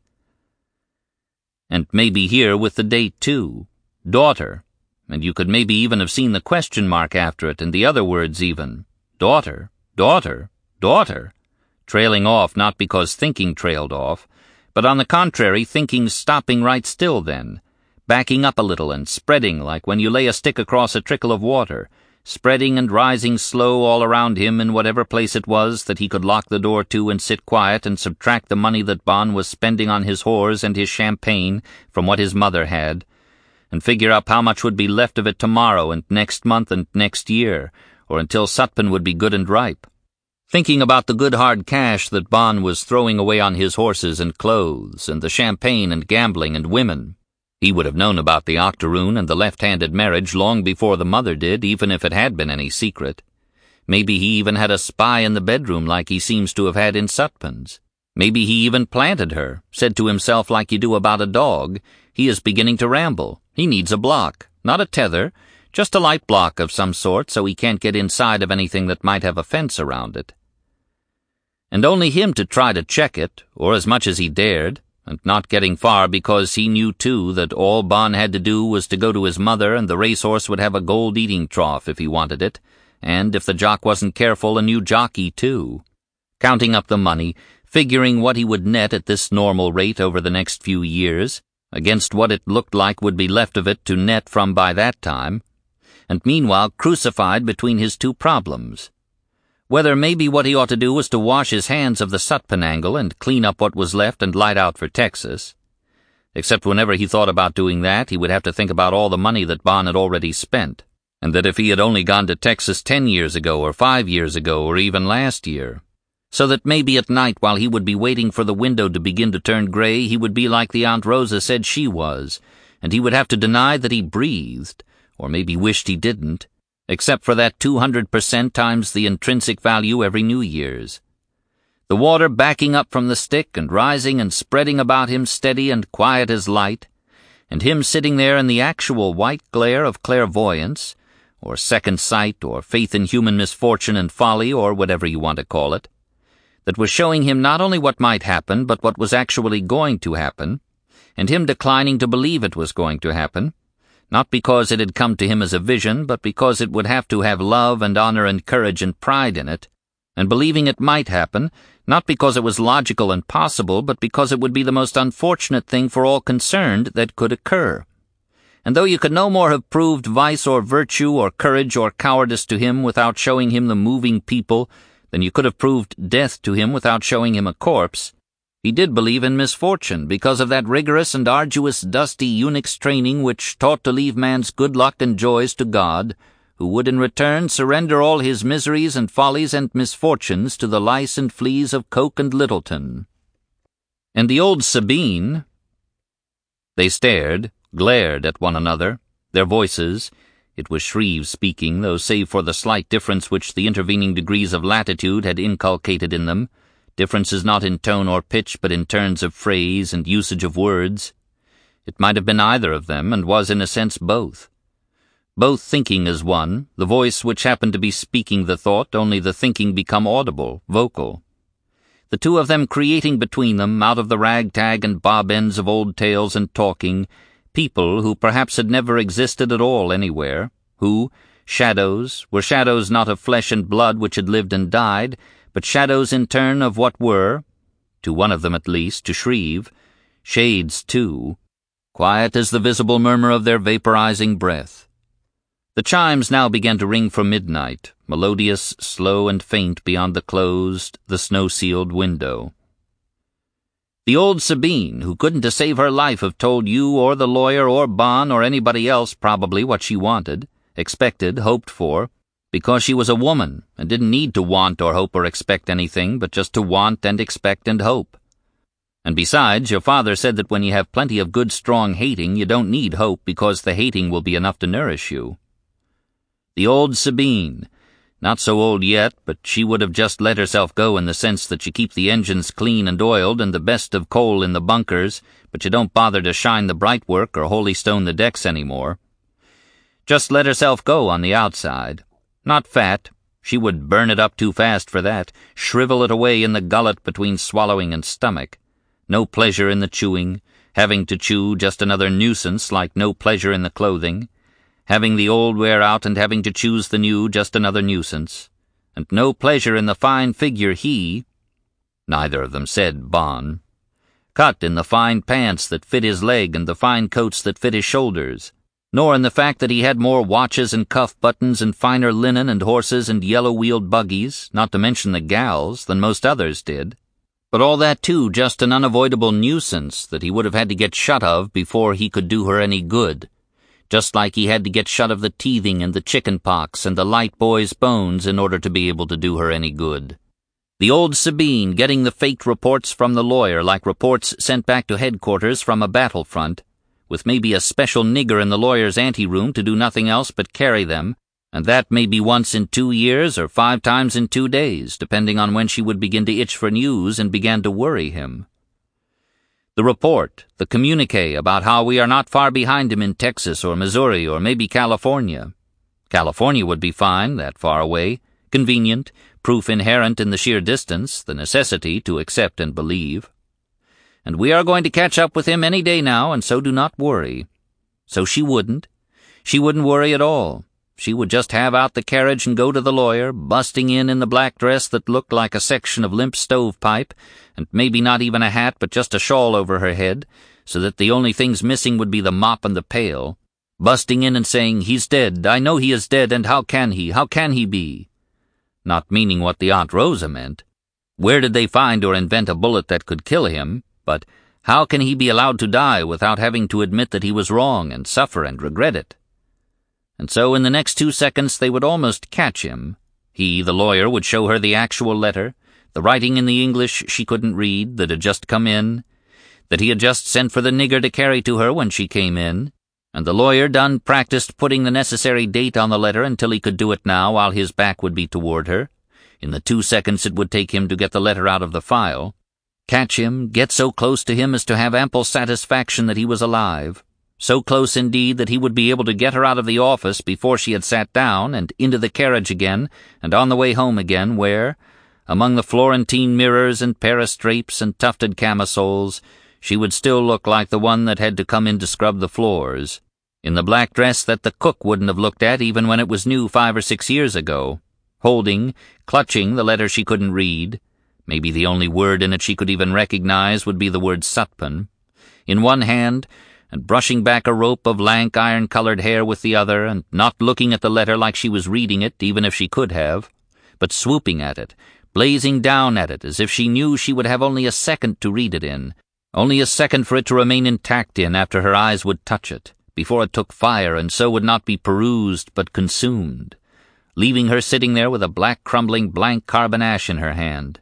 And maybe here with the date too. Daughter. And you could maybe even have seen the question mark after it and the other words even. Daughter, daughter, daughter. Trailing off not because thinking trailed off, but on the contrary thinking stopping right still then. Backing up a little and spreading like when you lay a stick across a trickle of water, spreading and rising slow all around him in whatever place it was that he could lock the door to and sit quiet and subtract the money that Bon was spending on his whores and his champagne from what his mother had, and figure up how much would be left of it tomorrow and next month and next year, or until Sutpen would be good and ripe. Thinking about the good hard cash that Bon was throwing away on his horses and clothes, and the champagne and gambling and women. He would have known about the octoroon and the left-handed marriage long before the mother did, even if it had been any secret. Maybe he even had a spy in the bedroom like he seems to have had in Sutpen's. Maybe he even planted her, said to himself like you do about a dog, "He is beginning to ramble. He needs a block, not a tether, just a light block of some sort so he can't get inside of anything that might have a fence around it." And only him to try to check it, or as much as he dared, and not getting far because he knew, too, that all Bon had to do was to go to his mother and the racehorse would have a gold eating trough if he wanted it, and if the jock wasn't careful, a new jockey, too. Counting up the money, figuring what he would net at this normal rate over the next few years, against what it looked like would be left of it to net from by that time, and meanwhile crucified between his two problems. Whether maybe what he ought to do was to wash his hands of the Sutpen angle and clean up what was left and light out for Texas. Except whenever he thought about doing that, he would have to think about all the money that Bon had already spent, and that if he had only gone to Texas ten years ago or five years ago or even last year, so that maybe at night while he would be waiting for the window to begin to turn gray, he would be like the Aunt Rosa said she was, and he would have to deny that he breathed, or maybe wished he didn't, except for that two hundred percent times the intrinsic value every New Year's. The water backing up from the stick and rising and spreading about him steady and quiet as light, and him sitting there in the actual white glare of clairvoyance, or second sight, or faith in human misfortune and folly, or whatever you want to call it, that was showing him not only what might happen, but what was actually going to happen, and him declining to believe it was going to happen, not because it had come to him as a vision, but because it would have to have love and honor and courage and pride in it, and believing it might happen, not because it was logical and possible, but because it would be the most unfortunate thing for all concerned that could occur. And though you could no more have proved vice or virtue or courage or cowardice to him without showing him the moving people than you could have proved death to him without showing him a corpse, he did believe in misfortune because of that rigorous and arduous dusty eunuch's training which taught to leave man's good luck and joys to God, who would in return surrender all his miseries and follies and misfortunes to the lice and fleas of Coke and Littleton. And the old Sabine... They stared, glared at one another, their voices... It was Shreve speaking, though save for the slight difference which the intervening degrees of latitude had inculcated in them, differences not in tone or pitch, but in turns of phrase and usage of words. It might have been either of them, and was in a sense both. Both thinking as one, the voice which happened to be speaking the thought, only the thinking become audible, vocal. The two of them creating between them, out of the ragtag and bob-ends of old tales and talking, people who perhaps had never existed at all anywhere, who, shadows, were shadows not of flesh and blood which had lived and died, but shadows in turn of what were, to one of them at least, to Shreve, shades too, quiet as the visible murmur of their vaporizing breath. The chimes now began to ring for midnight, melodious, slow, and faint beyond the closed, the snow-sealed window. The old Sabine, who couldn't to save her life have told you or the lawyer or Bon or anybody else probably what she wanted, expected, hoped for, because she was a woman and didn't need to want or hope or expect anything but just to want and expect and hope. And besides, your father said that when you have plenty of good strong hating, you don't need hope because the hating will be enough to nourish you. The old Sabine, not so old yet, but she would have just let herself go in the sense that you keep the engines clean and oiled and the best of coal in the bunkers, but you don't bother to shine the bright work or holystone the decks any more. Just let herself go on the outside. Not fat. She would burn it up too fast for that, shrivel it away in the gullet between swallowing and stomach. No pleasure in the chewing, having to chew just another nuisance like no pleasure in the clothing, having the old wear out and having to choose the new just another nuisance, and no pleasure in the fine figure he, neither of them said Bon, cut in the fine pants that fit his leg and the fine coats that fit his shoulders, nor in the fact that he had more watches and cuff buttons and finer linen and horses and yellow-wheeled buggies, not to mention the gals, than most others did. But all that, too, just an unavoidable nuisance that he would have had to get shut of before he could do her any good, just like he had to get shut of the teething and the chicken pox and the light boy's bones in order to be able to do her any good. The old Sabine getting the faked reports from the lawyer like reports sent back to headquarters from a battlefront, with maybe a special nigger in the lawyer's anteroom to do nothing else but carry them, and that maybe once in two years or five times in two days, depending on when she would begin to itch for news and began to worry him. The report, the communique about how we are not far behind him in Texas or Missouri or maybe California. California would be fine, that far away, convenient, proof inherent in the sheer distance, the necessity to accept and believe. And we are going to catch up with him any day now, and so do not worry. So she wouldn't. She wouldn't worry at all. She would just have out the carriage and go to the lawyer, busting in in the black dress that looked like a section of limp stovepipe, and maybe not even a hat but just a shawl over her head, so that the only things missing would be the mop and the pail, busting in and saying, "He's dead, I know he is dead, and how can he, how can he be?" Not meaning what the Aunt Rosa meant. Where did they find or invent a bullet that could kill him? But how can he be allowed to die without having to admit that he was wrong and suffer and regret it? And so in the next two seconds they would almost catch him. He, the lawyer, would show her the actual letter, the writing in the English she couldn't read that had just come in, that he had just sent for the nigger to carry to her when she came in, and the lawyer done practiced putting the necessary date on the letter until he could do it now while his back would be toward her, in the two seconds it would take him to get the letter out of the file. Catch him, get so close to him as to have ample satisfaction that he was alive, so close indeed that he would be able to get her out of the office before she had sat down and into the carriage again and on the way home again where, among the Florentine mirrors and Paris drapes and tufted camisoles, she would still look like the one that had to come in to scrub the floors, in the black dress that the cook wouldn't have looked at even when it was new five or six years ago, holding, clutching the letter she couldn't read. Maybe the only word in it she could even recognize would be the word Sutpen, in one hand, and brushing back a rope of lank iron-colored hair with the other, and not looking at the letter like she was reading it, even if she could have, but swooping at it, blazing down at it as if she knew she would have only a second to read it in, only a second for it to remain intact in after her eyes would touch it, before it took fire and so would not be perused but consumed, leaving her sitting there with a black crumbling blank carbon ash in her hand.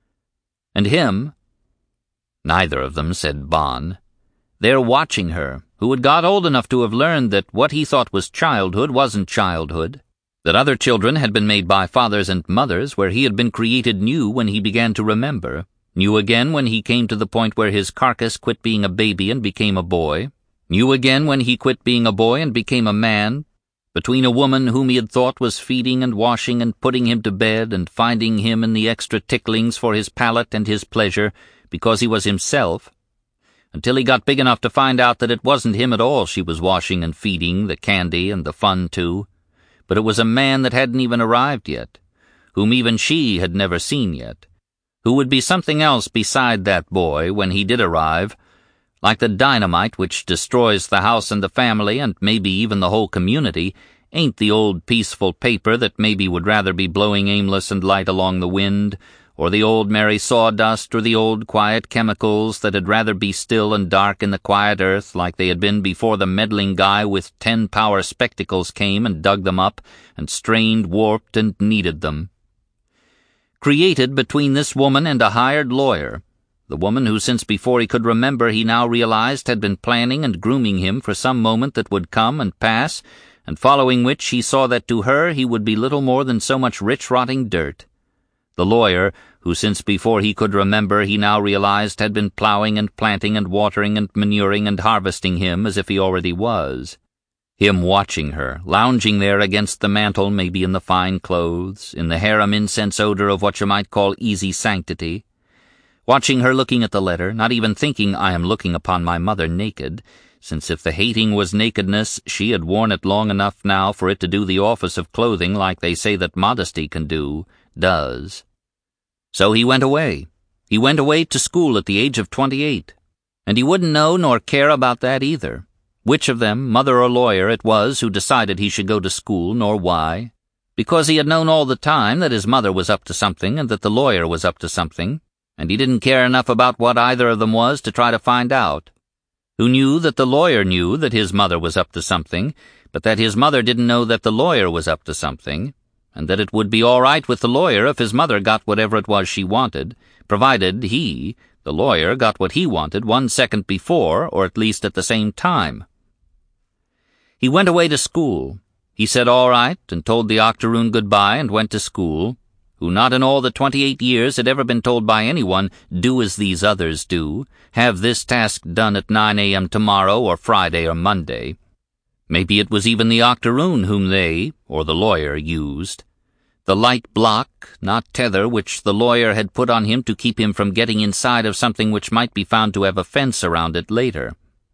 And him? Neither of them, said Bon. There watching her, who had got old enough to have learned that what he thought was childhood wasn't childhood, that other children had been made by fathers and mothers where he had been created new when he began to remember, new again when he came to the point where his carcass quit being a baby and became a boy, new again when he quit being a boy and became a man, between a woman whom he had thought was feeding and washing and putting him to bed and finding him in the extra ticklings for his palate and his pleasure because he was himself, until he got big enough to find out that it wasn't him at all she was washing and feeding, the candy and the fun too, but it was a man that hadn't even arrived yet, whom even she had never seen yet, who would be something else beside that boy when he did arrive, like the dynamite which destroys the house and the family and maybe even the whole community, ain't the old peaceful paper that maybe would rather be blowing aimless and light along the wind, or the old merry sawdust, or the old quiet chemicals that had rather be still and dark in the quiet earth like they had been before the meddling guy with ten-power spectacles came and dug them up and strained, warped, and kneaded them. Created between this woman and a hired lawyer, the woman who since before he could remember he now realized had been planning and grooming him for some moment that would come and pass, and following which he saw that to her he would be little more than so much rich rotting dirt. The lawyer, who since before he could remember he now realized had been plowing and planting and watering and manuring and harvesting him as if he already was. Him watching her, lounging there against the mantel, maybe in the fine clothes, in the harem incense odor of what you might call easy sanctity, watching her looking at the letter, not even thinking I am looking upon my mother naked, since if the hating was nakedness, she had worn it long enough now for it to do the office of clothing like they say that modesty can do, does. So he went away. He went away to school at the age of twenty-eight. And he wouldn't know nor care about that either. which of them, mother or lawyer, it was who decided he should go to school, nor why. Because he had known all the time that his mother was up to something and that the lawyer was up to something, and he didn't care enough about what either of them was to try to find out. Who knew that the lawyer knew that his mother was up to something, but that his mother didn't know that the lawyer was up to something, and that it would be all right with the lawyer if his mother got whatever it was she wanted, provided he, the lawyer, got what he wanted one second before, or at least at the same time. He went away to school. He said all right, and told the octoroon goodbye and went to school, who not in all the twenty-eight years had ever been told by anyone, do as these others do, have this task done at nine a m tomorrow or Friday or Monday. Maybe it was even the octoroon whom they, or the lawyer, used. The light block, not tether, which the lawyer had put on him to keep him from getting inside of something which might be found to have a fence around it later.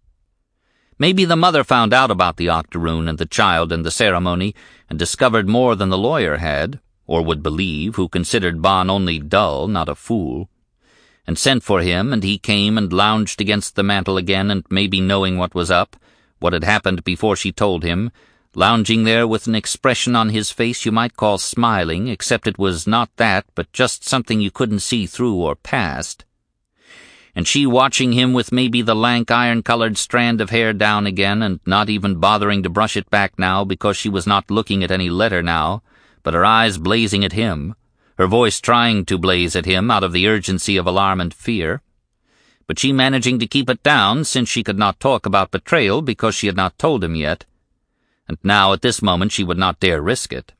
Maybe the mother found out about the octoroon and the child and the ceremony, and discovered more than the lawyer had, or would believe, who considered Bon only dull, not a fool, and sent for him, and he came and lounged against the mantel again, and maybe knowing what was up, what had happened before she told him, lounging there with an expression on his face you might call smiling, except it was not that, but just something you couldn't see through or past. And she watching him with maybe the lank iron-colored strand of hair down again, and not even bothering to brush it back now because she was not looking at any letter now, but her eyes blazing at him, her voice trying to blaze at him out of the urgency of alarm and fear, but she managing to keep it down since she could not talk about betrayal because she had not told him yet, and now at this moment she would not dare risk it.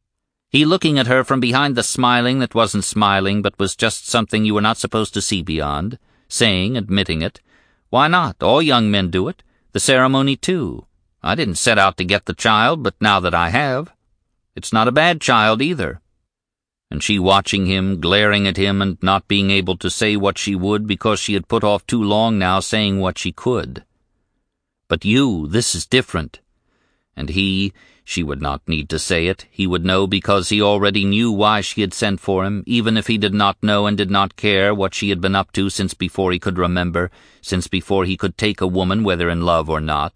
He looking at her from behind the smiling that wasn't smiling but was just something you were not supposed to see beyond, saying, admitting it, why not? All young men do it. The ceremony, too. I didn't set out to get the child, but now that I have, it's not a bad child either. And she watching him, glaring at him, and not being able to say what she would because she had put off too long now saying what she could. But you, this is different. And he, she would not need to say it, he would know because he already knew why she had sent for him, even if he did not know and did not care what she had been up to since before he could remember, since before he could take a woman whether in love or not.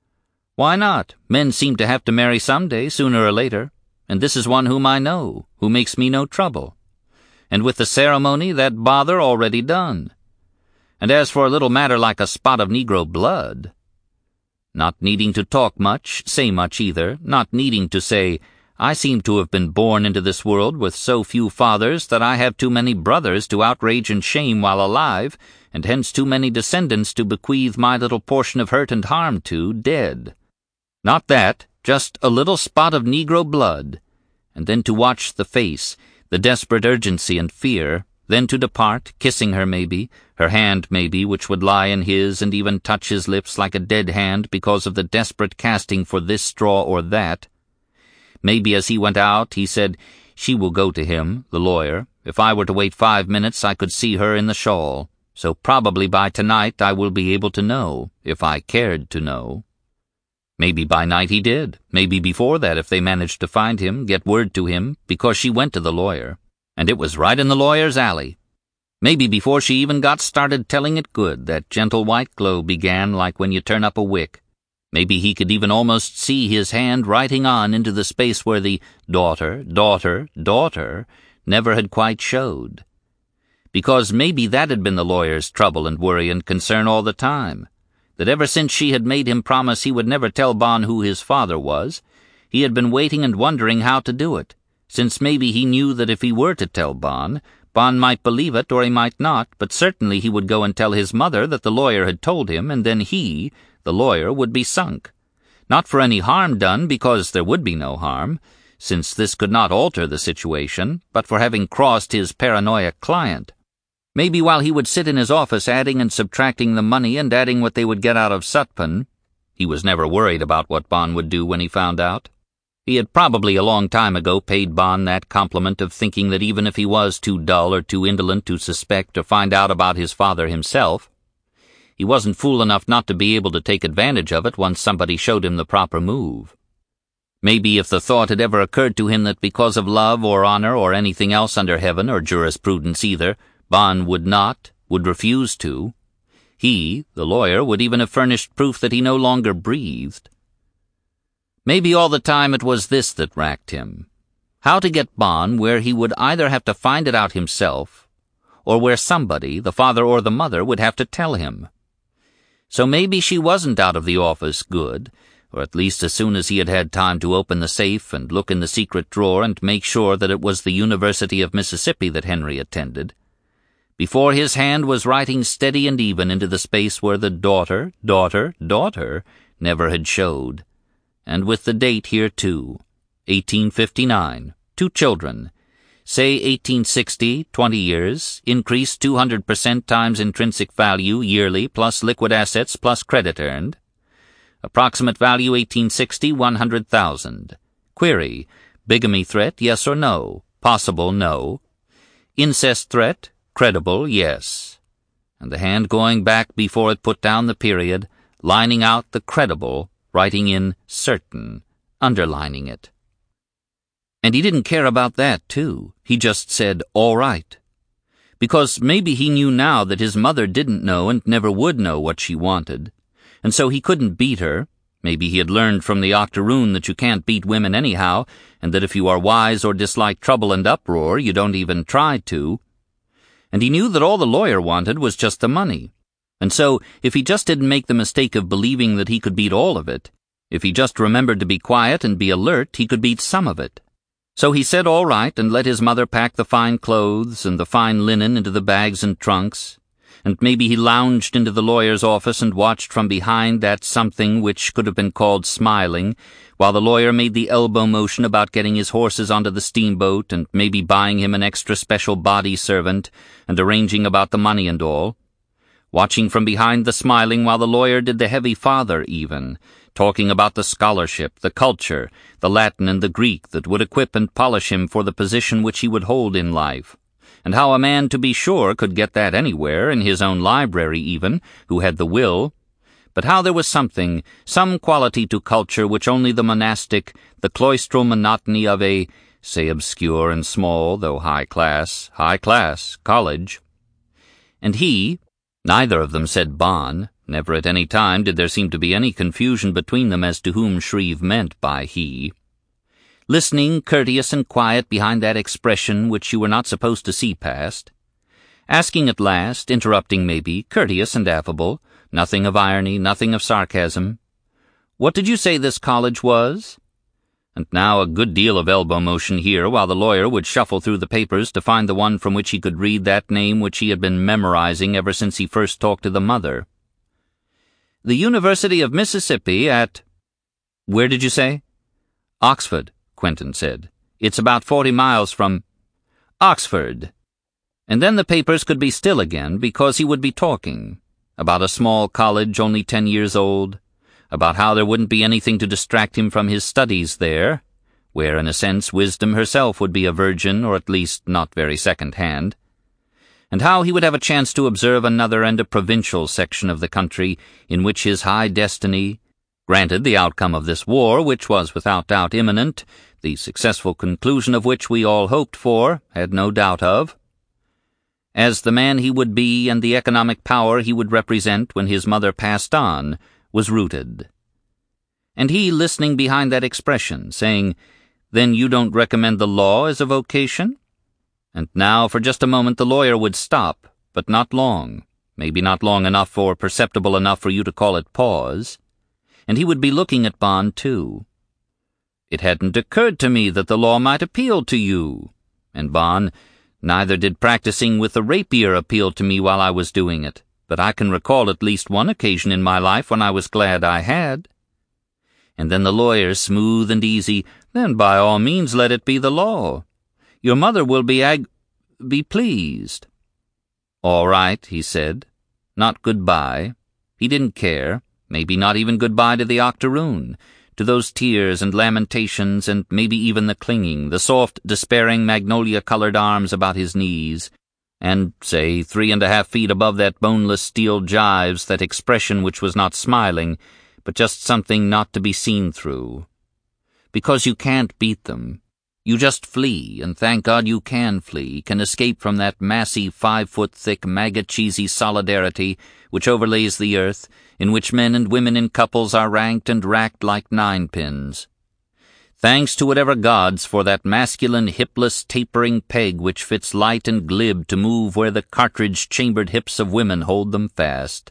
Why not? Men seem to have to marry some day, sooner or later, and this is one whom I know, who makes me no trouble. And with the ceremony, that bother already done. And as for a little matter like a spot of Negro blood, not needing to talk much, say much either, not needing to say, I seem to have been born into this world with so few fathers that I have too many brothers to outrage and shame while alive, and hence too many descendants to bequeath my little portion of hurt and harm to, dead. Not that, just a little spot of Negro blood, and then to watch the face, the desperate urgency and fear, then to depart, kissing her maybe, her hand maybe, which would lie in his and even touch his lips like a dead hand because of the desperate casting for this straw or that. Maybe as he went out, he said, she will go to him, the lawyer. If I were to wait five minutes, I could see her in the shawl. So probably by tonight I will be able to know, if I cared to know. Maybe by night he did. Maybe before that, if they managed to find him, get word to him, because she went to the lawyer. And it was right in the lawyer's alley. Maybe before she even got started telling it good, that gentle white glow began like when you turn up a wick. Maybe he could even almost see his hand writing on into the space where the daughter, daughter, daughter never had quite showed. Because maybe that had been the lawyer's trouble and worry and concern all the time, that ever since she had made him promise he would never tell Bon who his father was, he had been waiting and wondering how to do it, since maybe he knew that if he were to tell Bon, Bon might believe it or he might not, but certainly he would go and tell his mother that the lawyer had told him, and then he, the lawyer, would be sunk. Not for any harm done, because there would be no harm, since this could not alter the situation, but for having crossed his paranoiac client. Maybe while he would sit in his office adding and subtracting the money and adding what they would get out of Sutpen, he was never worried about what Bon would do when he found out. He had probably a long time ago paid Bon that compliment of thinking that even if he was too dull or too indolent to suspect or find out about his father himself, he wasn't fool enough not to be able to take advantage of it once somebody showed him the proper move. Maybe if the thought had ever occurred to him that because of love or honor or anything else under heaven or jurisprudence either, Bon would not, would refuse to, He, the lawyer, would even have furnished proof that he no longer breathed. Maybe all the time it was this that racked him: how to get Bond where he would either have to find it out himself, or where somebody, the father or the mother, would have to tell him. So maybe she wasn't out of the office good, or at least as soon as he had had time to open the safe and look in the secret drawer and make sure that it was the University of Mississippi that Henry attended, before his hand was writing steady and even into the space where the daughter, daughter, daughter never had showed, and with the date here too, eighteen fifty-nine, two children, say eighteen sixty, twenty years, increase two hundred percent times intrinsic value yearly plus liquid assets plus credit earned. Approximate value eighteen sixty, one hundred thousand. Query: bigamy threat, yes or no? Possible, no. Incest threat, credible, yes. And the hand going back before it put down the period, lining out the credible, writing in certain, underlining it. And he didn't care about that, too. He just said, all right. Because maybe he knew now that his mother didn't know and never would know what she wanted, and so he couldn't beat her. Maybe he had learned from the octoroon that you can't beat women anyhow, and that if you are wise or dislike trouble and uproar, you don't even try to. And he knew that all the lawyer wanted was just the money. And so, if he just didn't make the mistake of believing that he could beat all of it, if he just remembered to be quiet and be alert, he could beat some of it. So he said all right and let his mother pack the fine clothes and the fine linen into the bags and trunks, and maybe he lounged into the lawyer's office and watched from behind that something which could have been called smiling, while the lawyer made the elbow motion about getting his horses onto the steamboat and maybe buying him an extra special body servant and arranging about the money and all. Watching from behind the smiling while the lawyer did the heavy father even, talking about the scholarship, the culture, the Latin and the Greek that would equip and polish him for the position which he would hold in life, and how a man, to be sure, could get that anywhere, in his own library even, who had the will, but how there was something, some quality to culture which only the monastic, the cloistral monotony of a, say obscure and small, though high class, high class, college. And he, neither of them said Bond. Never at any time did there seem to be any confusion between them as to whom Shreve meant by he. Listening, courteous and quiet behind that expression which you were not supposed to see past. Asking at last, interrupting maybe, courteous and affable, nothing of irony, nothing of sarcasm. What did you say this college was? And now a good deal of elbow motion here while the lawyer would shuffle through the papers to find the one from which he could read that name which he had been memorizing ever since he first talked to the mother. The University of Mississippi at... Where did you say? Oxford, Quentin said. It's about forty miles from... Oxford. And then the papers could be still again because he would be talking. About a small college only ten years old. About how there wouldn't be anything to distract him from his studies there, where in a sense wisdom herself would be a virgin or at least not very second-hand. And how he would have a chance to observe another and a provincial section of the country in which his high destiny, granted the outcome of this war, which was without doubt imminent, the successful conclusion of which we all hoped for, had no doubt of, as the man he would be and the economic power he would represent when his mother passed on, was rooted. And he listening behind that expression, saying, "Then you don't recommend the law as a vocation?" And now for just a moment the lawyer would stop, but not long, maybe not long enough or perceptible enough for you to call it pause, and he would be looking at Bond too. "It hadn't occurred to me that the law might appeal to you." And Bond, "Neither did practicing with a rapier appeal to me while I was doing it, but I can recall at least one occasion in my life when I was glad I had." And then the lawyer, smooth and easy, "Then by all means let it be the law. Your mother will be ag... be pleased." "All right," he said. Not goodbye. He didn't care. Maybe not even goodbye to the octoroon, to those tears and lamentations and maybe even the clinging, the soft, despairing, magnolia-colored arms about his knees, and, say, three and a half feet above that boneless steel gyves, that expression which was not smiling, but just something not to be seen through. Because you can't beat them. You just flee, and thank God you can flee, can escape from that massy five-foot-thick maggot-cheesy solidarity which overlays the earth, in which men and women in couples are ranked and racked like ninepins. Thanks to whatever gods for that masculine, hipless, tapering peg which fits light and glib to move where the cartridge-chambered hips of women hold them fast.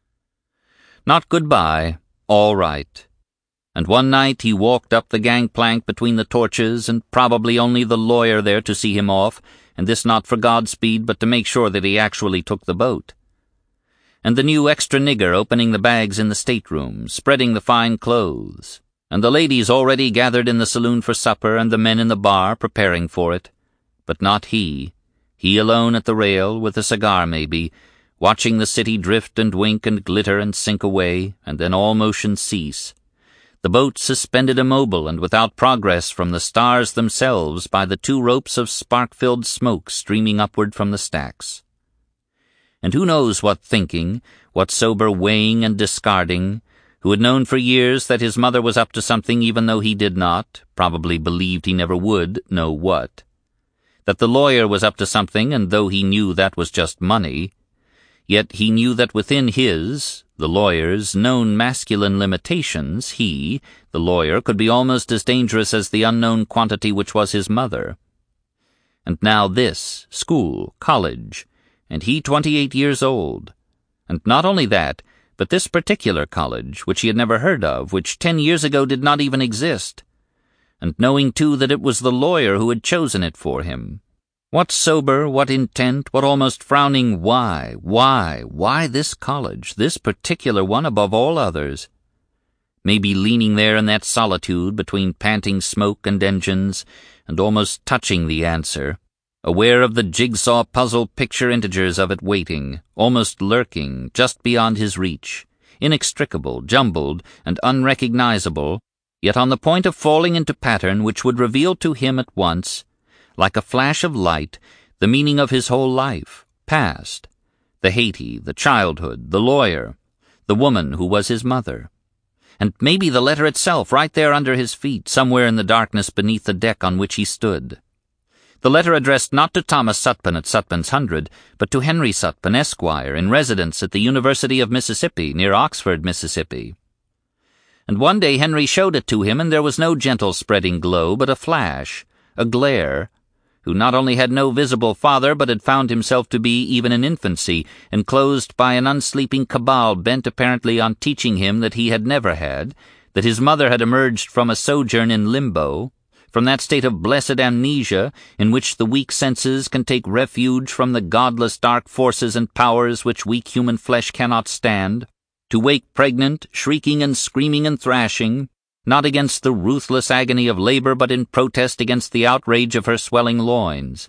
Not goodbye, all right. And one night he walked up the gangplank between the torches, and probably only the lawyer there to see him off, and this not for Godspeed, but to make sure that he actually took the boat. And the new extra nigger opening the bags in the stateroom, spreading the fine clothes, and the ladies already gathered in the saloon for supper, and the men in the bar preparing for it. But not he, he alone at the rail, with a cigar maybe, watching the city drift and wink and glitter and sink away, and then all motion cease. The boat suspended immobile and without progress from the stars themselves by the two ropes of spark-filled smoke streaming upward from the stacks. And who knows what thinking, what sober weighing and discarding, who had known for years that his mother was up to something even though he did not, probably believed he never would, know what. That the lawyer was up to something, and though he knew that was just money, yet he knew that within his, the lawyer's, known masculine limitations, he, the lawyer, could be almost as dangerous as the unknown quantity which was his mother. And now this, school, college, and he twenty-eight years old. And not only that, but this particular college, which he had never heard of, which ten years ago did not even exist. And knowing, too, that it was the lawyer who had chosen it for him. What sober, what intent, what almost frowning why, why, why this college, this particular one above all others? Maybe leaning there in that solitude between panting smoke and engines, and almost touching the answer, aware of the jigsaw puzzle picture integers of it waiting, almost lurking, just beyond his reach, inextricable, jumbled, and unrecognizable, yet on the point of falling into pattern which would reveal to him at once, like a flash of light, the meaning of his whole life, past, the Haiti, the childhood, the lawyer, the woman who was his mother. And maybe the letter itself right there under his feet, somewhere in the darkness beneath the deck on which he stood. The letter addressed not to Thomas Sutpen at Sutpen's Hundred, but to Henry Sutpen, Esquire, in residence at the University of Mississippi, near Oxford, Mississippi. And one day Henry showed it to him, and there was no gentle spreading glow, but a flash, a glare, who not only had no visible father, but had found himself to be, even in infancy, enclosed by an unsleeping cabal bent apparently on teaching him that he had never had, that his mother had emerged from a sojourn in limbo, from that state of blessed amnesia in which the weak senses can take refuge from the godless dark forces and powers which weak human flesh cannot stand, to wake pregnant, shrieking and screaming and thrashing, not against the ruthless agony of labor, but in protest against the outrage of her swelling loins,